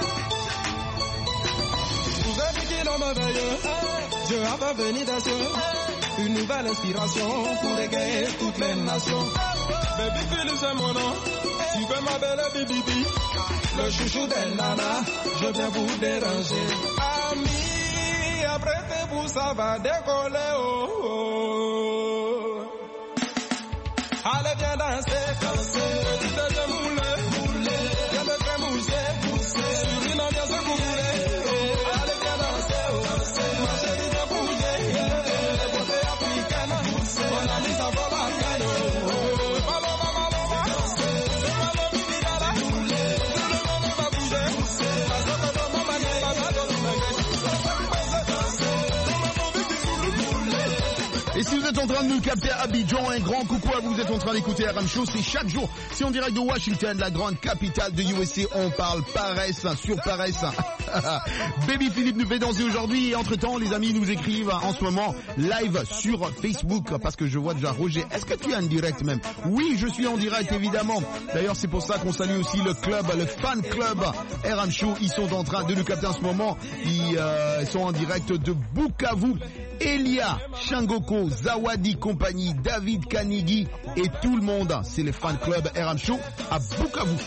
S8: Vous êtes qui l'homme veilleux, Dieu a pas venu d'assaut. Une nouvelle inspiration pour égayer toutes les nations. Baby Philippe c'est mon nom, tu peux m'appeler Bibi. Le chouchou des nanas, je viens vous déranger. Ami, apprêtez-vous, ça va décoller. Oh, oh. Allez viens danser, danser, dites de mouler, mouler, viens me faire mousser, mousser, sur une ambiance que vous voulez. Allez viens danser, danser, ma chérie viens bouger, les beautés africaines, mon ami ça vaut la peine. Malo, malo, malo, danser, malo, bibi, dala, mouler, tout le monde va bouger, mousser, la soque de ma manière, la soque de ma manière, danser,
S1: et si vous êtes en train de nous capter à Abidjan, un grand coucou à vous, vous êtes en train d'écouter R M Show, c'est chaque jour, c'est en direct de Washington, la grande capitale de U S A, on parle paresse, sur paresse. Baby Philippe nous fait danser aujourd'hui et entre temps les amis nous écrivent en ce moment live sur Facebook parce que je vois déjà Roger, est-ce que tu es en direct même? Oui, je suis en direct évidemment, d'ailleurs c'est pour ça qu'on salue aussi le club, le fan club R M Show, ils sont en train de nous capter en ce moment, ils euh, sont en direct de Bukavu. Elia, Shangoko, Zawadi compagnie, David Kanigi et tout le monde, c'est le fan club R M Show à Bukavu.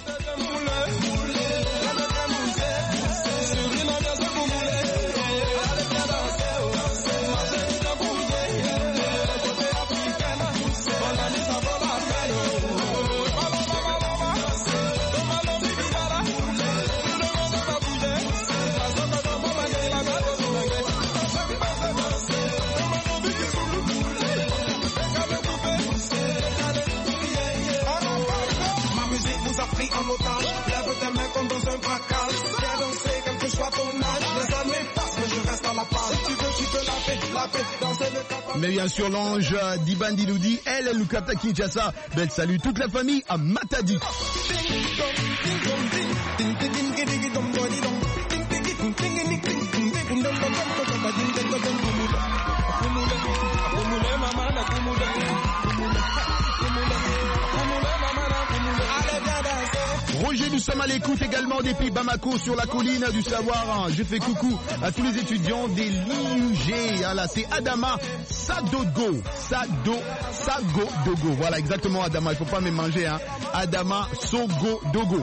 S8: En otage, lève tes mains comme dans un braquage. Viens danser, quel que soit ton âge. Les années passent, mais je reste à la page. Si tu veux, tu peux la paix, la paix, danser le cap.
S1: Mais bien sûr, l'ange Dibandi nous dit, elle, elle nous capte à Kinshasa. Belle salut toute la famille à Matadi. Roger, nous sommes à l'écoute également depuis Bamako sur la colline du savoir. Je fais coucou à tous les étudiants des l'I U G. Ah là, c'est Adama Sadogo. Sado, Sago Dogo. Voilà, exactement Adama. Il faut pas me manger, hein. Adama Sogo Dogo.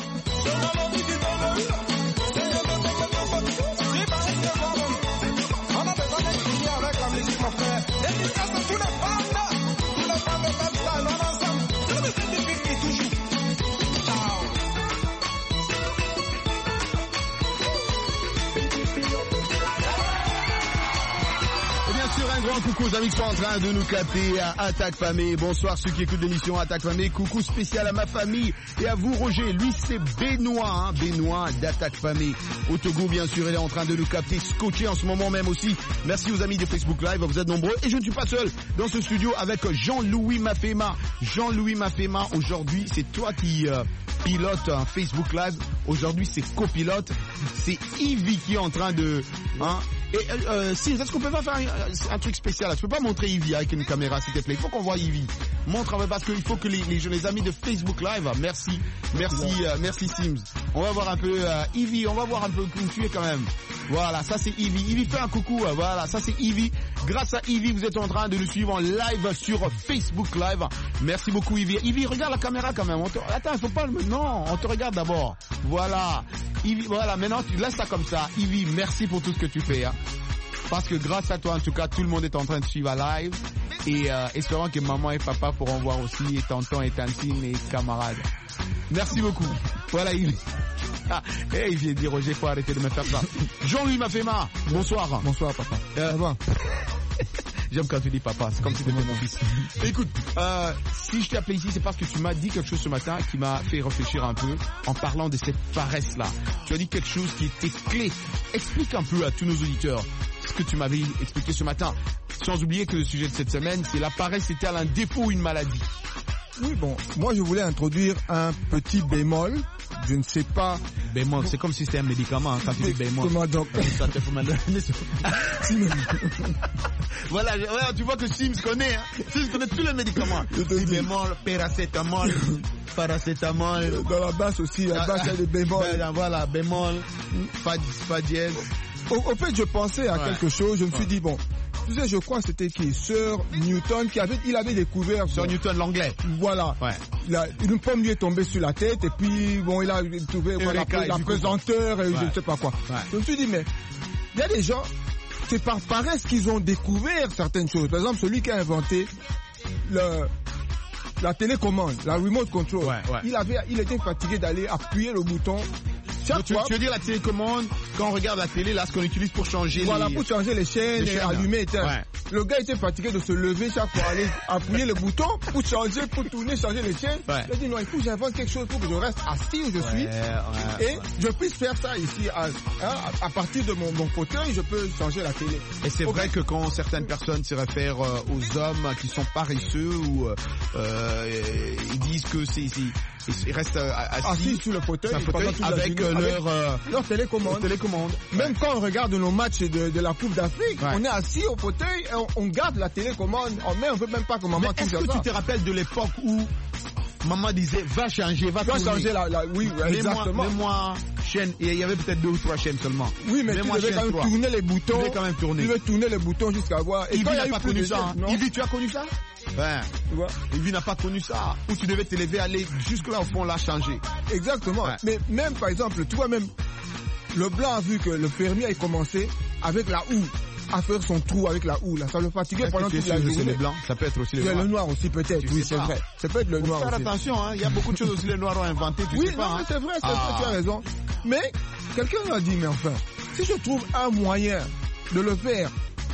S1: Un grand coucou aux amis qui sont en train de nous capter à Attaque Famille. Bonsoir ceux qui écoutent l'émission Attaque Famille. Coucou spécial à ma famille et à vous Roger. Lui c'est Benoît, hein, Benoît d'Attaque Famille. Au Togo bien sûr, il est en train de nous capter, scotché en ce moment même aussi. Merci aux amis de Facebook Live, vous êtes nombreux. Et je ne suis pas seul dans ce studio avec Jean-Louis Mafema. Jean-Louis Mafema, aujourd'hui c'est toi qui euh, pilote un Facebook Live. Aujourd'hui c'est copilote. C'est Yves qui est en train de... Hein, et euh, si, est-ce qu'on peut pas faire un, un truc spécial là? Tu peux pas montrer Ivy avec une caméra s'il te plaît? Il faut qu'on voit Ivy. Montre parce qu'il faut que les, les, les amis de Facebook Live, merci, merci, euh, merci Sims. On va voir un peu euh, Ivy, on va voir un peu où tu es quand même. Voilà, ça c'est Ivy. Ivy fait un coucou, euh, voilà, ça c'est Ivy. Grâce à Ivy, vous êtes en train de nous suivre en live sur Facebook Live. Merci beaucoup Ivy. Ivy, regarde la caméra quand même. On te... Attends, il faut pas le... Non, on te regarde d'abord. Voilà. Ivy, voilà, maintenant tu laisses ça comme ça. Ivy, merci pour tout ce que tu fais. Hein. Parce que grâce à toi, en tout cas, tout le monde est en train de suivre à live. Et euh, espérons que maman et papa pourront voir aussi, et tonton et tantine et camarades. Merci beaucoup. Voilà, Yves. Ah, et il vient dire, Roger, faut arrêter de me faire ça. Jean-Louis Mafema, bonsoir.
S21: Bonsoir, papa. Euh, bon.
S1: J'aime quand tu dis papa, c'est comme si c'était mon fils. Écoute, euh, si je t'ai appelé ici, c'est parce que tu m'as dit quelque chose ce matin qui m'a fait réfléchir un peu en parlant de cette paresse-là. Tu as dit quelque chose qui était clé. Explique un peu à tous nos auditeurs ce que tu m'avais expliqué ce matin. Sans oublier que le sujet de cette semaine, c'est la paresse est-elle un défaut ou une maladie?
S21: Oui, bon, moi je voulais introduire un petit bémol. Je ne sais pas.
S1: Bémol, c'est comme si c'était un médicament, hein, quand tu dis bémol.
S21: Comment donc?
S1: Ça te fout mal. Voilà, voilà, tu vois que Sims connaît, hein. Sims connaît tous les médicaments. Si bémol, paracétamol, paracétamol.
S21: Dans la basse aussi, la basse il y a des bémols.
S1: Voilà, bémol, fa, fa dièse.
S21: Au, au fait, je pensais à ouais. quelque chose, je me suis ouais. dit, bon, tu sais, je crois que c'était qui? Sir Newton qui avait, il avait découvert.
S1: Sir bon, Newton l'anglais.
S21: Voilà. Ouais. La, une pomme lui est tombée sur la tête et puis bon, il a trouvé voilà, la, la pesanteur et ouais. je ne sais pas quoi. Ouais. Je me suis dit, mais il y a des gens, c'est par paresse qu'ils ont découvert certaines choses. Par exemple, celui qui a inventé le, la télécommande, la remote control. Ouais, ouais. Il avait, il était fatigué d'aller appuyer le bouton.
S1: Donc, tu, tu veux dire la télécommande, quand on regarde la télé, là, ce qu'on utilise pour changer
S21: voilà,
S1: les...
S21: Voilà, pour changer les chaînes, les chaînes et allumer. Ouais. Le gars était fatigué de se lever chaque fois, aller appuyer le bouton pour changer, pour tourner, changer les chaînes. Ouais. Il a dit non, il faut que j'invente quelque chose pour que je reste assis où je suis. Ouais, ouais, et ouais. je puisse faire ça ici. À, hein, à partir de mon, mon fauteuil, je peux changer la télé.
S1: Et c'est okay. vrai que quand certaines personnes se réfèrent euh, aux hommes qui sont paresseux ou euh, ils disent que c'est... Ils restent euh, assis,
S21: assis sur le fauteuil,
S1: fauteuil avec euh, leur, euh,
S21: leur télécommande.
S1: télécommande.
S21: Même ouais. quand on regarde nos matchs de, de la Coupe d'Afrique, ouais. on est assis au fauteuil et on, on garde la télécommande. On met, on peut même pas que maman touche ça.
S1: Est-ce que tu te rappelles de l'époque où maman disait va changer, va
S21: tourner.
S1: changer
S21: la, la oui, exactement.
S1: Mets-moi chaîne, et il y avait peut-être deux ou trois chaînes seulement.
S21: Oui, mais tu devais quand même trois. tourner les boutons. Tu devais quand même tourner. Tu devais tourner les boutons jusqu'à voir.
S1: Et Yves n'a pas connu ça. Hein. Yves, tu as connu ça? Ouais. Tu vois? Yves n'a pas connu ça. Où tu devais te lever, aller jusque là au fond, là, changer.
S21: Exactement. Ouais. Mais même, par exemple, tu vois, même, le blanc a vu que le fermier a commencé avec la houe à faire son trou avec la houe, là. Ça le fatiguait pendant toute la journée.
S1: Le blanc, ça peut être aussi le noir.
S21: Le noir aussi, peut-être. Oui, c'est vrai. Ça peut être le noir aussi.
S1: Faut faire attention, hein. Il y a beaucoup de choses aussi les noirs ont inventé, tu
S21: oui,
S1: sais pas.
S21: Oui,
S1: hein.
S21: c'est vrai, c'est ah. vrai, tu as raison. Mais, quelqu'un m'a dit, mais enfin, si je trouve un moyen de le faire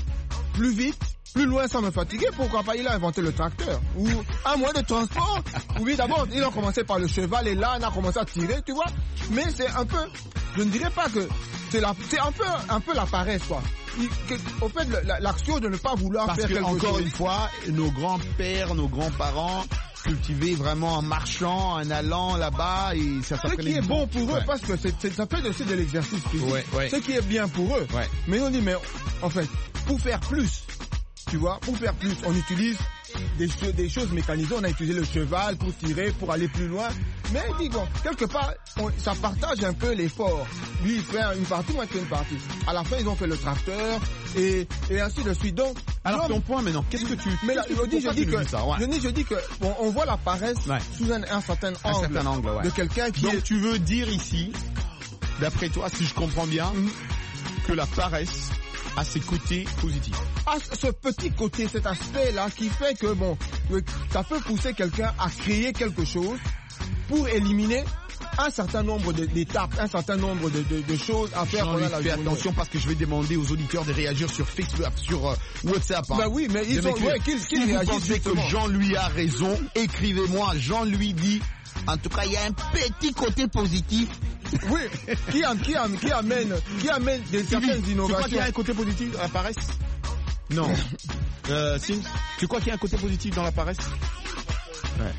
S21: plus vite, plus loin sans me fatiguer, pourquoi pas? Il a inventé le tracteur. Ou un moyen de transport. Oui, d'abord, il a commencé par le cheval et là, on a commencé à tirer, tu vois. Mais c'est un peu, je ne dirais pas que c'est la, c'est un peu, un peu la paresse, quoi. Il, que, au fait, l'action de ne pas vouloir
S1: Parce
S21: faire
S1: que,
S21: quelque
S1: encore
S21: chose.
S1: Encore une fois, nos grands-pères, nos grands-parents cultivaient vraiment en marchant, en allant là-bas et ça
S21: Ce qui est bon pour eux, ouais. parce que c'est, c'est, ça fait aussi de l'exercice physique. Ouais, ouais. Ce qui est bien pour eux. Ouais. Mais on dit, mais en fait, pour faire plus, tu vois, pour faire plus, on utilise des, des choses mécanisées. On a utilisé le cheval pour tirer, pour aller plus loin. Mais dis bon, quelque part, on, ça partage un peu l'effort. Lui, il fait une partie, moi, je fais une partie. À la fin, ils ont fait le tracteur et, et ainsi de suite. Donc,
S1: alors ton point maintenant, qu'est-ce que tu...
S21: Mais là,
S1: que
S21: je dis, je dis que,
S1: ça, ouais.
S21: je dis, je dis que, bon, on voit la paresse ouais. sous un, un certain
S1: un
S21: angle,
S1: certain angle ouais.
S21: de quelqu'un qui.
S1: Donc
S21: est...
S1: tu veux dire ici, d'après toi, si je comprends bien, mm-hmm. que la paresse a ses côtés positifs.
S21: Ah, ce petit côté, cet aspect-là, qui fait que bon, ça peut pousser quelqu'un à créer quelque chose pour éliminer un certain nombre d'étapes, un certain nombre de, de, de choses à faire pendant la journée.
S1: Fais attention parce que je vais demander aux auditeurs de réagir sur Facebook, sur euh, WhatsApp. Hein.
S21: Bah oui, mais ils sont ouais, qu'ils qu'ils
S1: si
S21: réagissent.
S1: Vous pensez que Jean-Louis a raison, écrivez-moi. Jean-Louis dit, en tout cas, il y a un petit côté positif.
S21: Oui, qui, qui, qui amène, qui amène des certaines
S1: oui,
S21: innovations.
S1: Tu crois qu'il y a un côté positif dans la paresse? Non. euh, Sims, tu crois qu'il y a un côté positif dans la paresse? Ouais.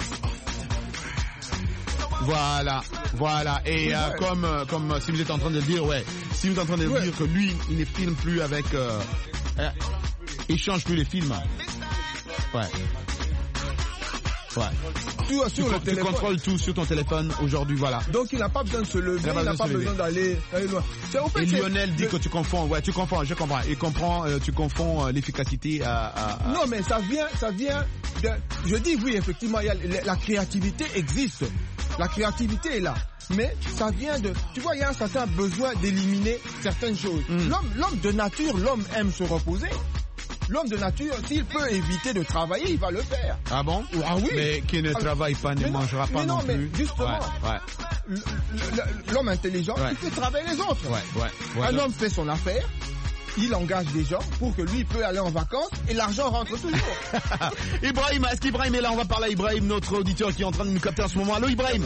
S1: Voilà, voilà. Et euh, ouais. comme euh, comme si vous êtes en train de dire, ouais, si vous êtes en train de ouais. dire que lui, il ne filme plus avec, euh, euh, il change plus les films. Ouais. Ouais.
S21: Tout sur
S1: tu,
S21: le
S1: tu
S21: téléphone.
S1: contrôles tout sur ton téléphone aujourd'hui, voilà.
S21: Donc il n'a pas besoin de se lever, il n'a pas besoin d'aller loin.
S1: Et Lionel dit que tu confonds, ouais, tu confonds, je comprends. Il comprend, euh, tu confonds euh, l'efficacité à, à, à...
S21: Non, mais ça vient, ça vient. De, je dis oui, effectivement, il y a, la, la créativité existe. La créativité est là. Mais ça vient de... Tu vois, il y a un certain besoin d'éliminer certaines choses. Mm. L'homme, l'homme de nature, l'homme aime se reposer. L'homme de nature, s'il peut éviter de travailler, il va le faire.
S1: Ah bon?
S21: Ah oui.
S1: Mais qui ne ah, travaille pas ne mangera pas non, non plus.
S21: Mais justement,
S1: ouais, ouais.
S21: l'homme intelligent, ouais. il fait travailler les autres.
S1: Ouais, ouais, ouais,
S21: un
S1: ouais.
S21: homme fait son affaire, il engage des gens pour que lui puisse aller en vacances et l'argent rentre toujours.
S1: Ibrahim, est-ce qu'Ibrahim est là? On va parler à Ibrahim, notre auditeur qui est en train de nous capter en ce moment. Allô Ibrahim?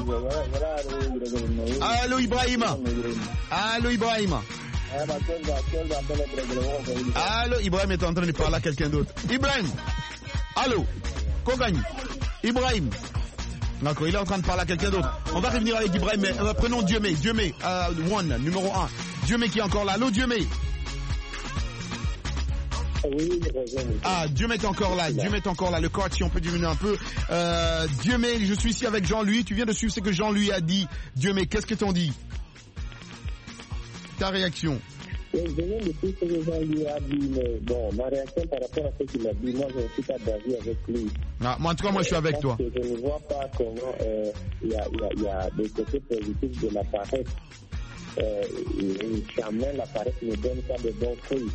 S1: Allô Ibrahim? Allô Ibrahim? Allô, Ibrahim est en train de parler à quelqu'un d'autre. Ibrahim, allô, Kogagne, Ibrahim. D'accord, il est en train de parler à quelqu'un d'autre. On va revenir avec Ibrahim, mais euh, prenons Dieume, Dieume, euh, one, numéro un. Dieume qui est encore là. Allô, Dieume. Ah, Dieume est encore là, Dieume est encore là. Le corps, si on peut diminuer un peu. Euh, Dieume, je suis ici avec Jean-Louis. Tu viens de suivre ce que Jean-Louis a dit. Dieume, qu'est-ce que t'en dis? Ta réaction?
S12: Je viens de tout ce que Jean-Louis a dit, mais bon, ma réaction par rapport à ce qu'il a dit, moi je ne suis pas d'avis avec lui.
S1: Ah, moi en tout cas, moi je suis avec toi.
S12: Je ne vois pas comment il euh, y, y, y a des côtés positifs de la paresse. Euh, jamais la paresse ne donne pas de bons fruits.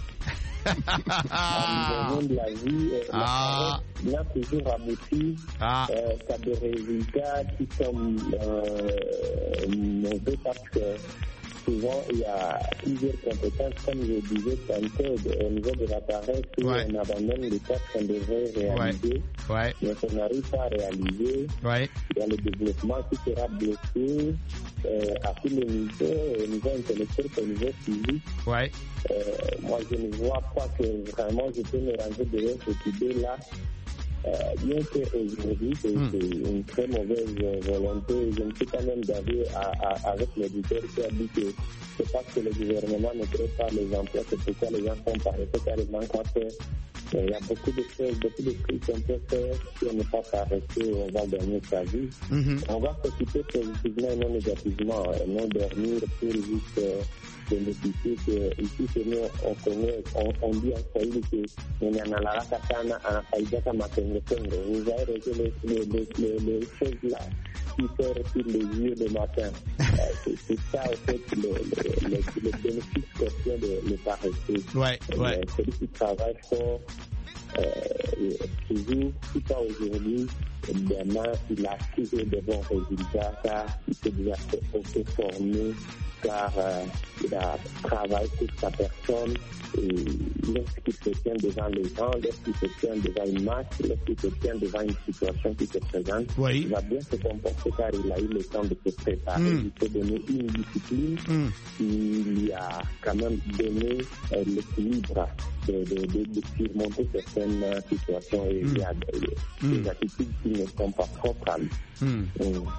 S12: Au monde de la vie, euh,
S1: ah.
S12: la paresse n'a toujours abouti
S1: ah.
S12: euh, à des résultats qui sont euh, mauvais parce que souvent, il y a plusieurs compétences, comme je disais tantôt, au niveau de la paresse, où ouais. on abandonne les tâches qu'on devrait réaliser,
S1: ouais. Ouais.
S12: mais qu'on n'arrive pas à réaliser.
S1: Ouais.
S12: Il y a le développement qui sera bloqué euh, à tous les niveaux, au niveau intellectuel, au niveau physique.
S1: Ouais.
S12: Euh, moi, je ne vois pas que vraiment je peux me ranger derrière cette idée-là. Euh, bien qu'aujourd'hui, c'est mm. une très mauvaise volonté. Je ne suis pas même d'avis avec l'éditeur qui a dit que c'est parce que le gouvernement ne crée pas les emplois, c'est pourquoi les gens font parecer carrément quoi faire. Il y a beaucoup de choses, beaucoup de trucs qu'on peut faire. Si on n'est pas paresseux, on va gagner sa vie. Mm-hmm. On va s'occuper positivement et non négativement, et non dormir pour juste euh, bénéficier que ici chez nous, on connaît, on, on dit en Swahili que mwenye analalaka sana anafaidika matengetengo. Vous avez les, les, les, les, les choses là qui sortent sur les yeux le matin. euh, c'est, c'est ça en fait le, le, le, le bénéfice quotidien de le paresseux.
S1: Ouais, ouais.
S12: Celui qui travaille fort, euh, toujours, si pas aujourd'hui, demain, il a toujours de bons résultats car il s'est déjà auto-formé, car euh, il a travaillé sur sa personne et lorsqu'il se tient devant les gens, lorsqu'il se tient devant une marche, lorsqu'il se tient devant une situation qui se présente,
S1: oui.
S12: il va bien se comporter car il a eu le temps de se préparer, mm. il s'est donné une discipline, mm. il lui a quand même donné euh, l'équilibre de, de, de, de surmonter certaines euh, situations et mm. il y a des, mm. des attitudes qui ne sont pas propres à lui. Mm. Mm.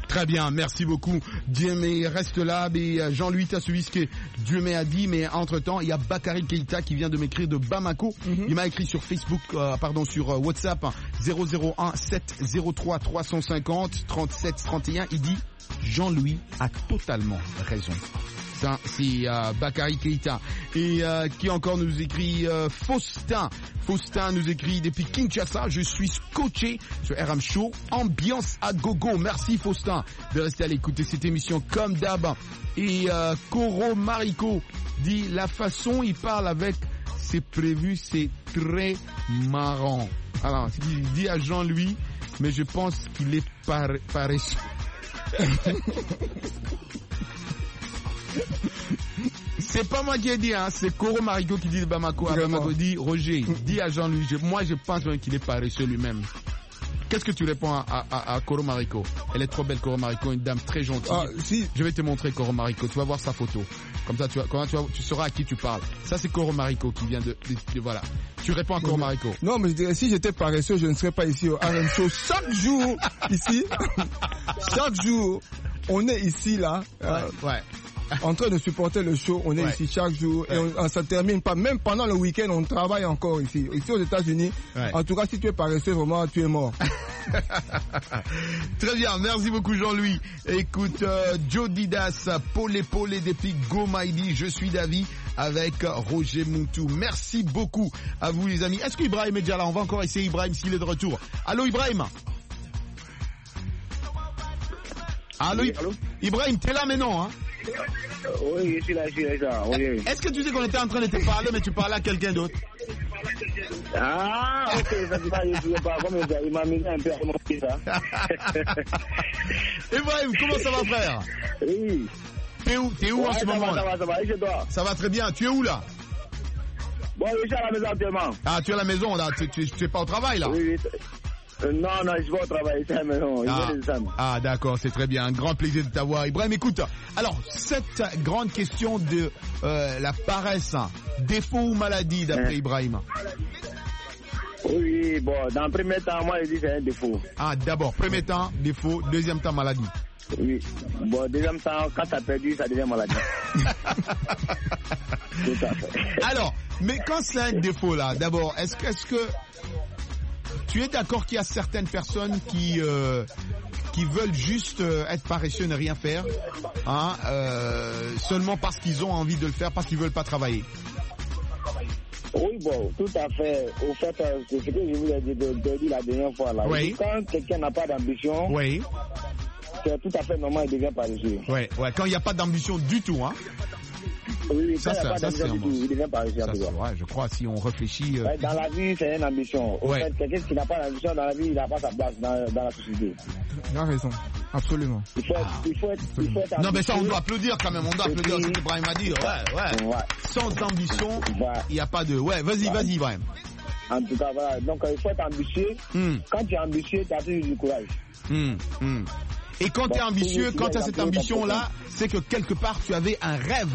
S1: Très bien, merci beaucoup. Dieu mais reste là. Mais Jean-Louis, t'as suivi ce que Dieu a dit, mais entre-temps, il y a Bakary Keita qui vient de m'écrire de Bamako. Mm-hmm. Il m'a écrit sur Facebook, euh, pardon, sur euh, WhatsApp zéro zéro un sept zéro trois trois cent cinquante trente-sept trente et un. Il dit Jean-Louis a totalement raison. Ça, c'est euh, Bakary Keita. Et euh, qui encore nous écrit euh, Faustin. Faustin nous écrit depuis Kinshasa. Je suis coaché sur R M Show. Ambiance à gogo. Merci Faustin de rester à l'écoute de cette émission comme d'hab. Et euh, Koro Mariko dit la façon il parle avec c'est prévu, c'est très marrant. Alors, il dit à Jean-Louis, mais je pense qu'il est par- paresseux. C'est pas moi qui ai dit, hein, c'est Koro Mariko qui dit de Bamako. À Bamako dit, Roger, dis à Jean-Louis, je, moi je pense qu'il est paresseux lui-même. Qu'est-ce que tu réponds à, à, à Koro Mariko? Elle est trop belle, Koro Mariko, une dame très gentille. Ah, si. Je vais te montrer Koro Mariko, tu vas voir sa photo. Comme ça, tu, vas, comment tu, vas, tu sauras à qui tu parles. Ça, c'est Koro Mariko qui vient de, de, de... Voilà. Tu réponds à Koro Mariko.
S21: Non, mais je dirais, si j'étais paresseux, je ne serais pas ici au R M Show chaque jour. Ici. Chaque jour. On est ici, là.
S1: Ouais. Euh, ouais.
S21: En train de supporter le show, on est ouais. ici chaque jour ouais. et on, on se termine pas. Même pendant le week-end, on travaille encore ici. Ici aux États-Unis. Ouais. En tout cas, si tu es paresseux, vraiment, tu es mort.
S1: Très bien, merci beaucoup Jean-Louis. Écoute, euh, Joe Didas, Paulé Paulé depuis Gomaïdi, je suis d'avis avec Roger Moutou. Merci beaucoup à vous les amis. Est-ce que Ibrahim est déjà là? On va encore essayer Ibrahim s'il est de retour. Allô Ibrahim? Allô, oui, allô Ibrahim, t'es là maintenant, hein?
S2: Oui, je suis là, je suis là. Oui.
S1: Est-ce que tu sais qu'on était en train de te parler, mais tu parlais à quelqu'un d'autre?
S2: Ah, ok, ça se passe, je ne sais pas, comme il m'a mis un peu à mon fils, ça.
S1: Ibrahim, comment ça va, frère?
S2: Oui.
S1: T'es où, t'es où ouais, en ce
S2: ça
S1: moment?
S2: Va, ça va, ça va, et chez toi?
S1: Ça va très bien, tu es où là?
S2: Bon, je suis à la maison actuellement.
S1: Ah, tu es à la maison, là, tu, tu, tu es pas au travail, là?
S2: Oui, oui. Euh, non, non, je vais au travail, c'est à la maison.
S1: Ah, ah d'accord, c'est très bien. Un grand plaisir de t'avoir. Ibrahim, écoute, alors, cette grande question de euh, la paresse, défaut ou maladie, d'après hein? Ibrahim?
S2: Oui, bon, dans le premier temps, moi, je dis que c'est un défaut.
S1: Ah, d'abord, premier temps, défaut, deuxième temps, maladie.
S2: Oui, bon, deuxième temps, quand t'as perdu, ça devient maladie. Tout à fait.
S1: Alors, mais quand c'est un défaut, là, d'abord, est-ce que... Est-ce que tu es d'accord qu'il y a certaines personnes qui euh, qui veulent juste euh, être paresseux, ne rien faire, hein, euh, seulement parce qu'ils ont envie de le faire, parce qu'ils veulent pas travailler?
S2: Oui, bon, tout à fait. Au fait, c'est ce que je vous ai dit, de, de, de la dernière fois là.
S1: Oui.
S2: Quand quelqu'un n'a pas d'ambition,
S1: oui.
S2: c'est tout à fait normal, il devient paresseux.
S1: Oui, ouais. Quand il n'y a pas d'ambition du tout, hein.
S2: Oui,
S1: ça, ça,
S2: ça, ça du tout, il devient paresseux.
S1: Ouais, je crois, si on réfléchit... Euh...
S2: Ouais, dans la vie, c'est une ambition. Au ouais. fait, quelqu'un qui n'a pas d'ambition dans la vie, il n'a pas sa place dans, dans la société.
S21: Il a raison, absolument.
S2: Il faut être, ah. il faut être, il faut être
S1: non, mais ça, on doit applaudir quand même, on doit applaudir ce qu'Ibrahim a dit. Ouais, ouais. ouais. Sans ambition, il ouais. n'y a pas de... Ouais, vas-y, ouais. vas-y, Ibrahim.
S2: En tout cas, voilà. Donc, il faut être ambitieux. Mm. Quand tu es ambitieux, tu as toujours du courage.
S1: Mm. Mm. Et quand bon, tu es ambitieux, quand tu as cette ambition-là, c'est que quelque part, tu avais un rêve.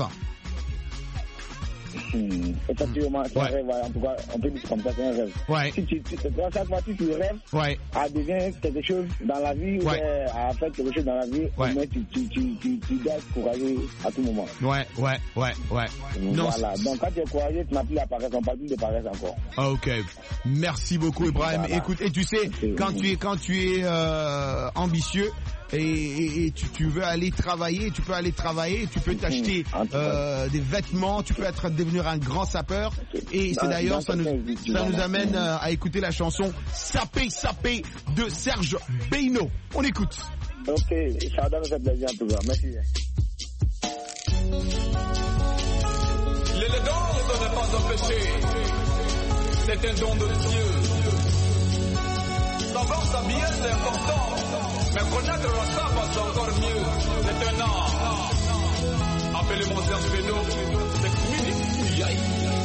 S2: Mmh. Effectivement, c'est ouais. un rêve, en tout cas, on peut dire comme ça, c'est un rêve.
S1: Ouais.
S2: Si tu, tu, chaque fois que tu rêves, ouais. à devenir quelque chose dans la vie, ouais. ou à faire quelque chose dans la vie, ouais. mais tu, tu, tu, tu, tu dois être courageux à tout moment.
S1: Ouais, ouais, ouais, ouais.
S2: Voilà, non, donc quand tu es courageux, tu n'as plus la paresse, on parle plus de paresse encore.
S1: Ok, merci beaucoup Ibrahim. Voilà. Écoute, et tu sais, quand tu es, quand tu es euh, ambitieux, Et, et, et tu, tu veux aller travailler, tu peux aller travailler, tu peux t'acheter euh, des vêtements, tu peux être devenir un grand sapeur. Et c'est d'ailleurs ça nous ça nous amène à écouter la chanson Sapé Sapé de Serge Beino. On écoute.
S2: Ok, ça donne fait plaisir en tout cas. Merci.
S22: L'élégance n'est pas un péché, c'est un don de Dieu. Savoir s'habiller c'est important. Mais connaître la samba, c'est encore mieux. C'est un art. Appelez-moi Serge Beno, c'est Mini.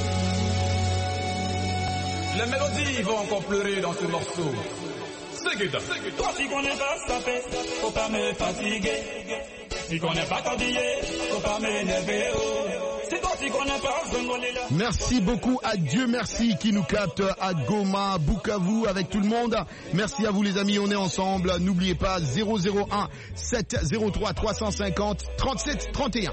S22: Les mélodies vont encore pleurer dans ce morceau. C'est Guida.
S23: Toi qui connais pas sapé, faut pas me fatiguer. Tu connais pas cordiller, faut pas m'énerver. C'est toi
S1: Merci beaucoup à Dieu merci qui nous capte à Goma, Bukavu, avec tout le monde. Merci à vous les amis, on est ensemble. N'oubliez pas zéro zéro un sept zéro trois trois cent cinquante trente-sept trente et un.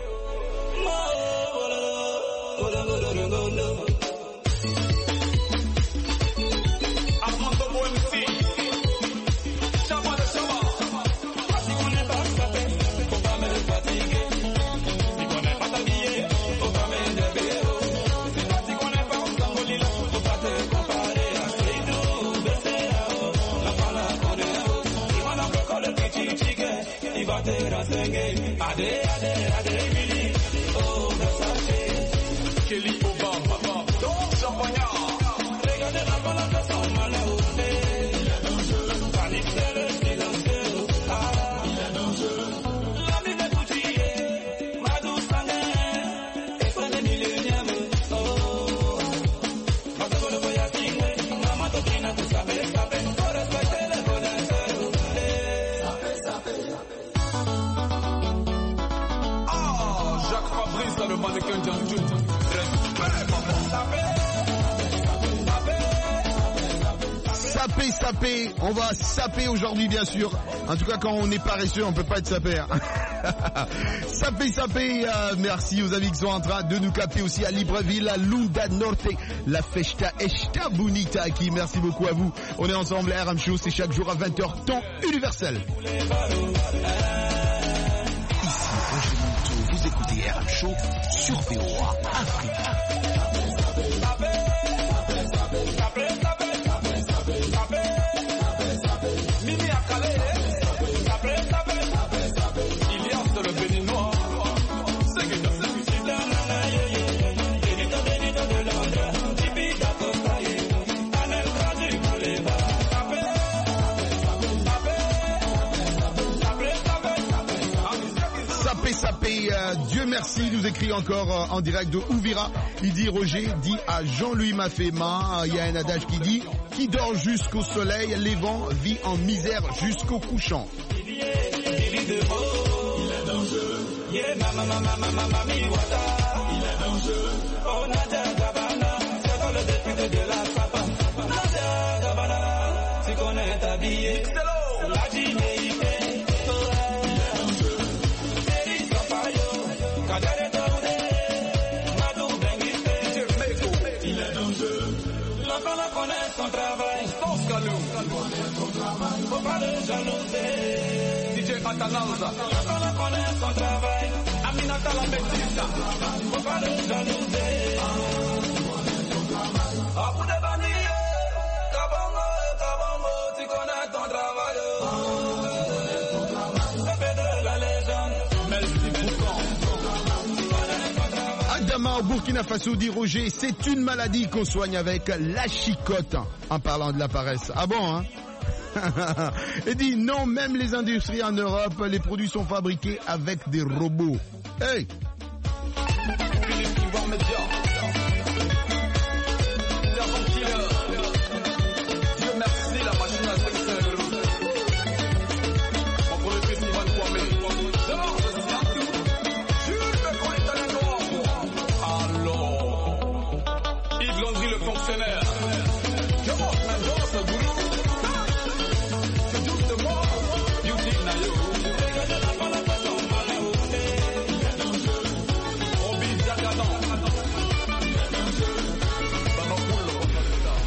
S22: Ade, ade, ade, Emily. Oh, Versace. Kelly Obama. Donc, champagne. Regardez la balade sans malheur. Il est dangereux. Panique, c'est le silencieux. Ah, il est dangereux. L'ami de Gucci, ma douce année. Et son millénium. Oh, parce que le voyage est maman Totrina, tout ça fait, ça fait. Faut respecter les connaisseurs. Ça fait, ça fait. Fabrice, le mannequin Django.
S1: Saper, saper, on va saper aujourd'hui bien sûr. En tout cas quand on est paresseux, on peut pas être sapé. Hein. Saper, saper, euh, merci aux amis qui sont en train de nous capter aussi à Libreville, à Lunda Norte, la Festa Esta Bonita qui merci beaucoup à vous. On est ensemble à R M Show, c'est chaque jour à vingt heures, temps universel.
S13: Vous écoutez R M Show sur V O A Afrique.
S22: Mimi à Calais, il y a sur le béninois. C'est que c'est que
S1: Sapé, sapé, euh, Dieu merci, nous écrit encore euh, en direct de Ouvira. Il dit Roger, dit à Jean-Louis Maféma, il y a un adage qui dit qui dort jusqu'au soleil, levant, vit en misère jusqu'au couchant.
S22: Il est dangereux. Yeah, mama, mama, mama, mami, wata. Il est dangereux. Oh, Nadia Gabana, c'est dans le député de la Sapa. Nadia Gabana, tu connais ta vie. C'est la dignité. Il est dangereux. Eric Sampaio, Kadere Taoudé, Madou Benguiste. Il est dangereux. L'enfant la connaît son travail. Pense qu'à nous. Faut pas le jalouser. D J Atanalza. L'enfant la connaît son travail. Aminata la bêtise. Faut pas le jalouser. A bout de bandits. Kabongo, Kabongo, tu connais ton travail. Ça fait de la légende. Merci beaucoup.
S1: Adama au Burkina Faso dit Roger, c'est une maladie qu'on soigne avec la chicotte, en parlant de la paresse. Ah bon, hein? Et dit non, même les industries en Europe, les produits sont fabriqués avec des robots. Hey!
S22: Dieu merci, la machine à sexer. Mon premier festival Kwame. D'abord, je suis à tout. Jules me connaît à la alors, Yves Landry, le fonctionnaire. Je monte ma danse, gourou. C'est juste de moi. Beauty Nayo. Regardez la balle à façon malheur. Il est dangereux. Roby Diagadan. Il est dangereux. Baba Poul, le fonctionnaire.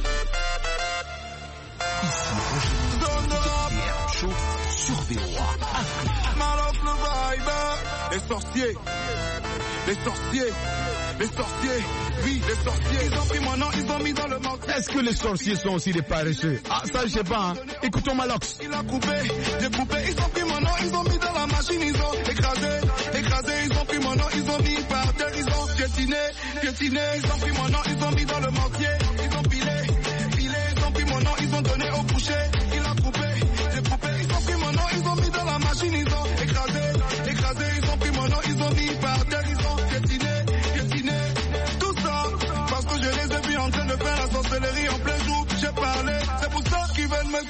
S13: Show sur V O A Afrique.
S21: Maroc le vibe. Les sorciers, les sorciers, les sorciers, oui, les sorciers. Ils ont pris mon nom, ils ont mis dans le manque.
S1: Est-ce que les sorciers sont aussi des paresseux? Ah, ça, je sais pas, hein. Écoutons Malox.
S21: Il a coupé, j'ai coupé, ils ont pris mon nom, ils ont mis dans la machine, ils ont écrasé, écrasé, ils ont pris mon nom, ils ont mis par terre, ils ont piétiné, piétiné, ils ont pris mon nom, ils ont mis dans le mortier, ils ont pilé, pilé, ils ont pris mon nom, ils ont donné au boucher, il a coupé, j'ai coupé, ils ont pris mon nom, ils ont mis dans la machine, ils ont écrasé, écrasé, ils ont pris mon nom, ils ont mis par terre, ils ont piétiné, piétiné, tout ça, parce que je les ai vus en train de faire la sorcellerie en plein jour, j'ai parlé, c'est pour ça qu'ils veulent me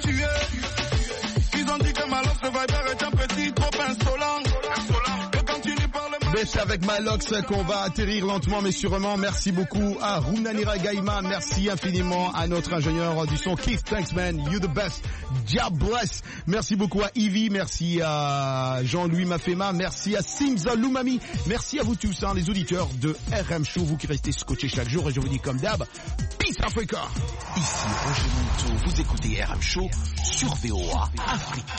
S21: tuer. Ils ont dit que Malox le Viber est un petit trop insolent, insolent, que quand tu lui parles...
S1: Ben c'est avec Malox qu'on va atterrir lentement mais sûrement. Merci beaucoup à Runanira Gaima. Merci infiniment à notre ingénieur du son Keith. Thanks man, you the best. God bless. Merci beaucoup à Ivy. Merci à Jean-Louis Mafema. Merci à Simza Lumami. Merci à vous tous, hein, les auditeurs de R M Show. Vous qui restez scotchés chaque jour. Et je vous dis comme d'hab, Peace Africa.
S13: Ici Roger Monteau. Vous écoutez R M Show sur V O A Afrique.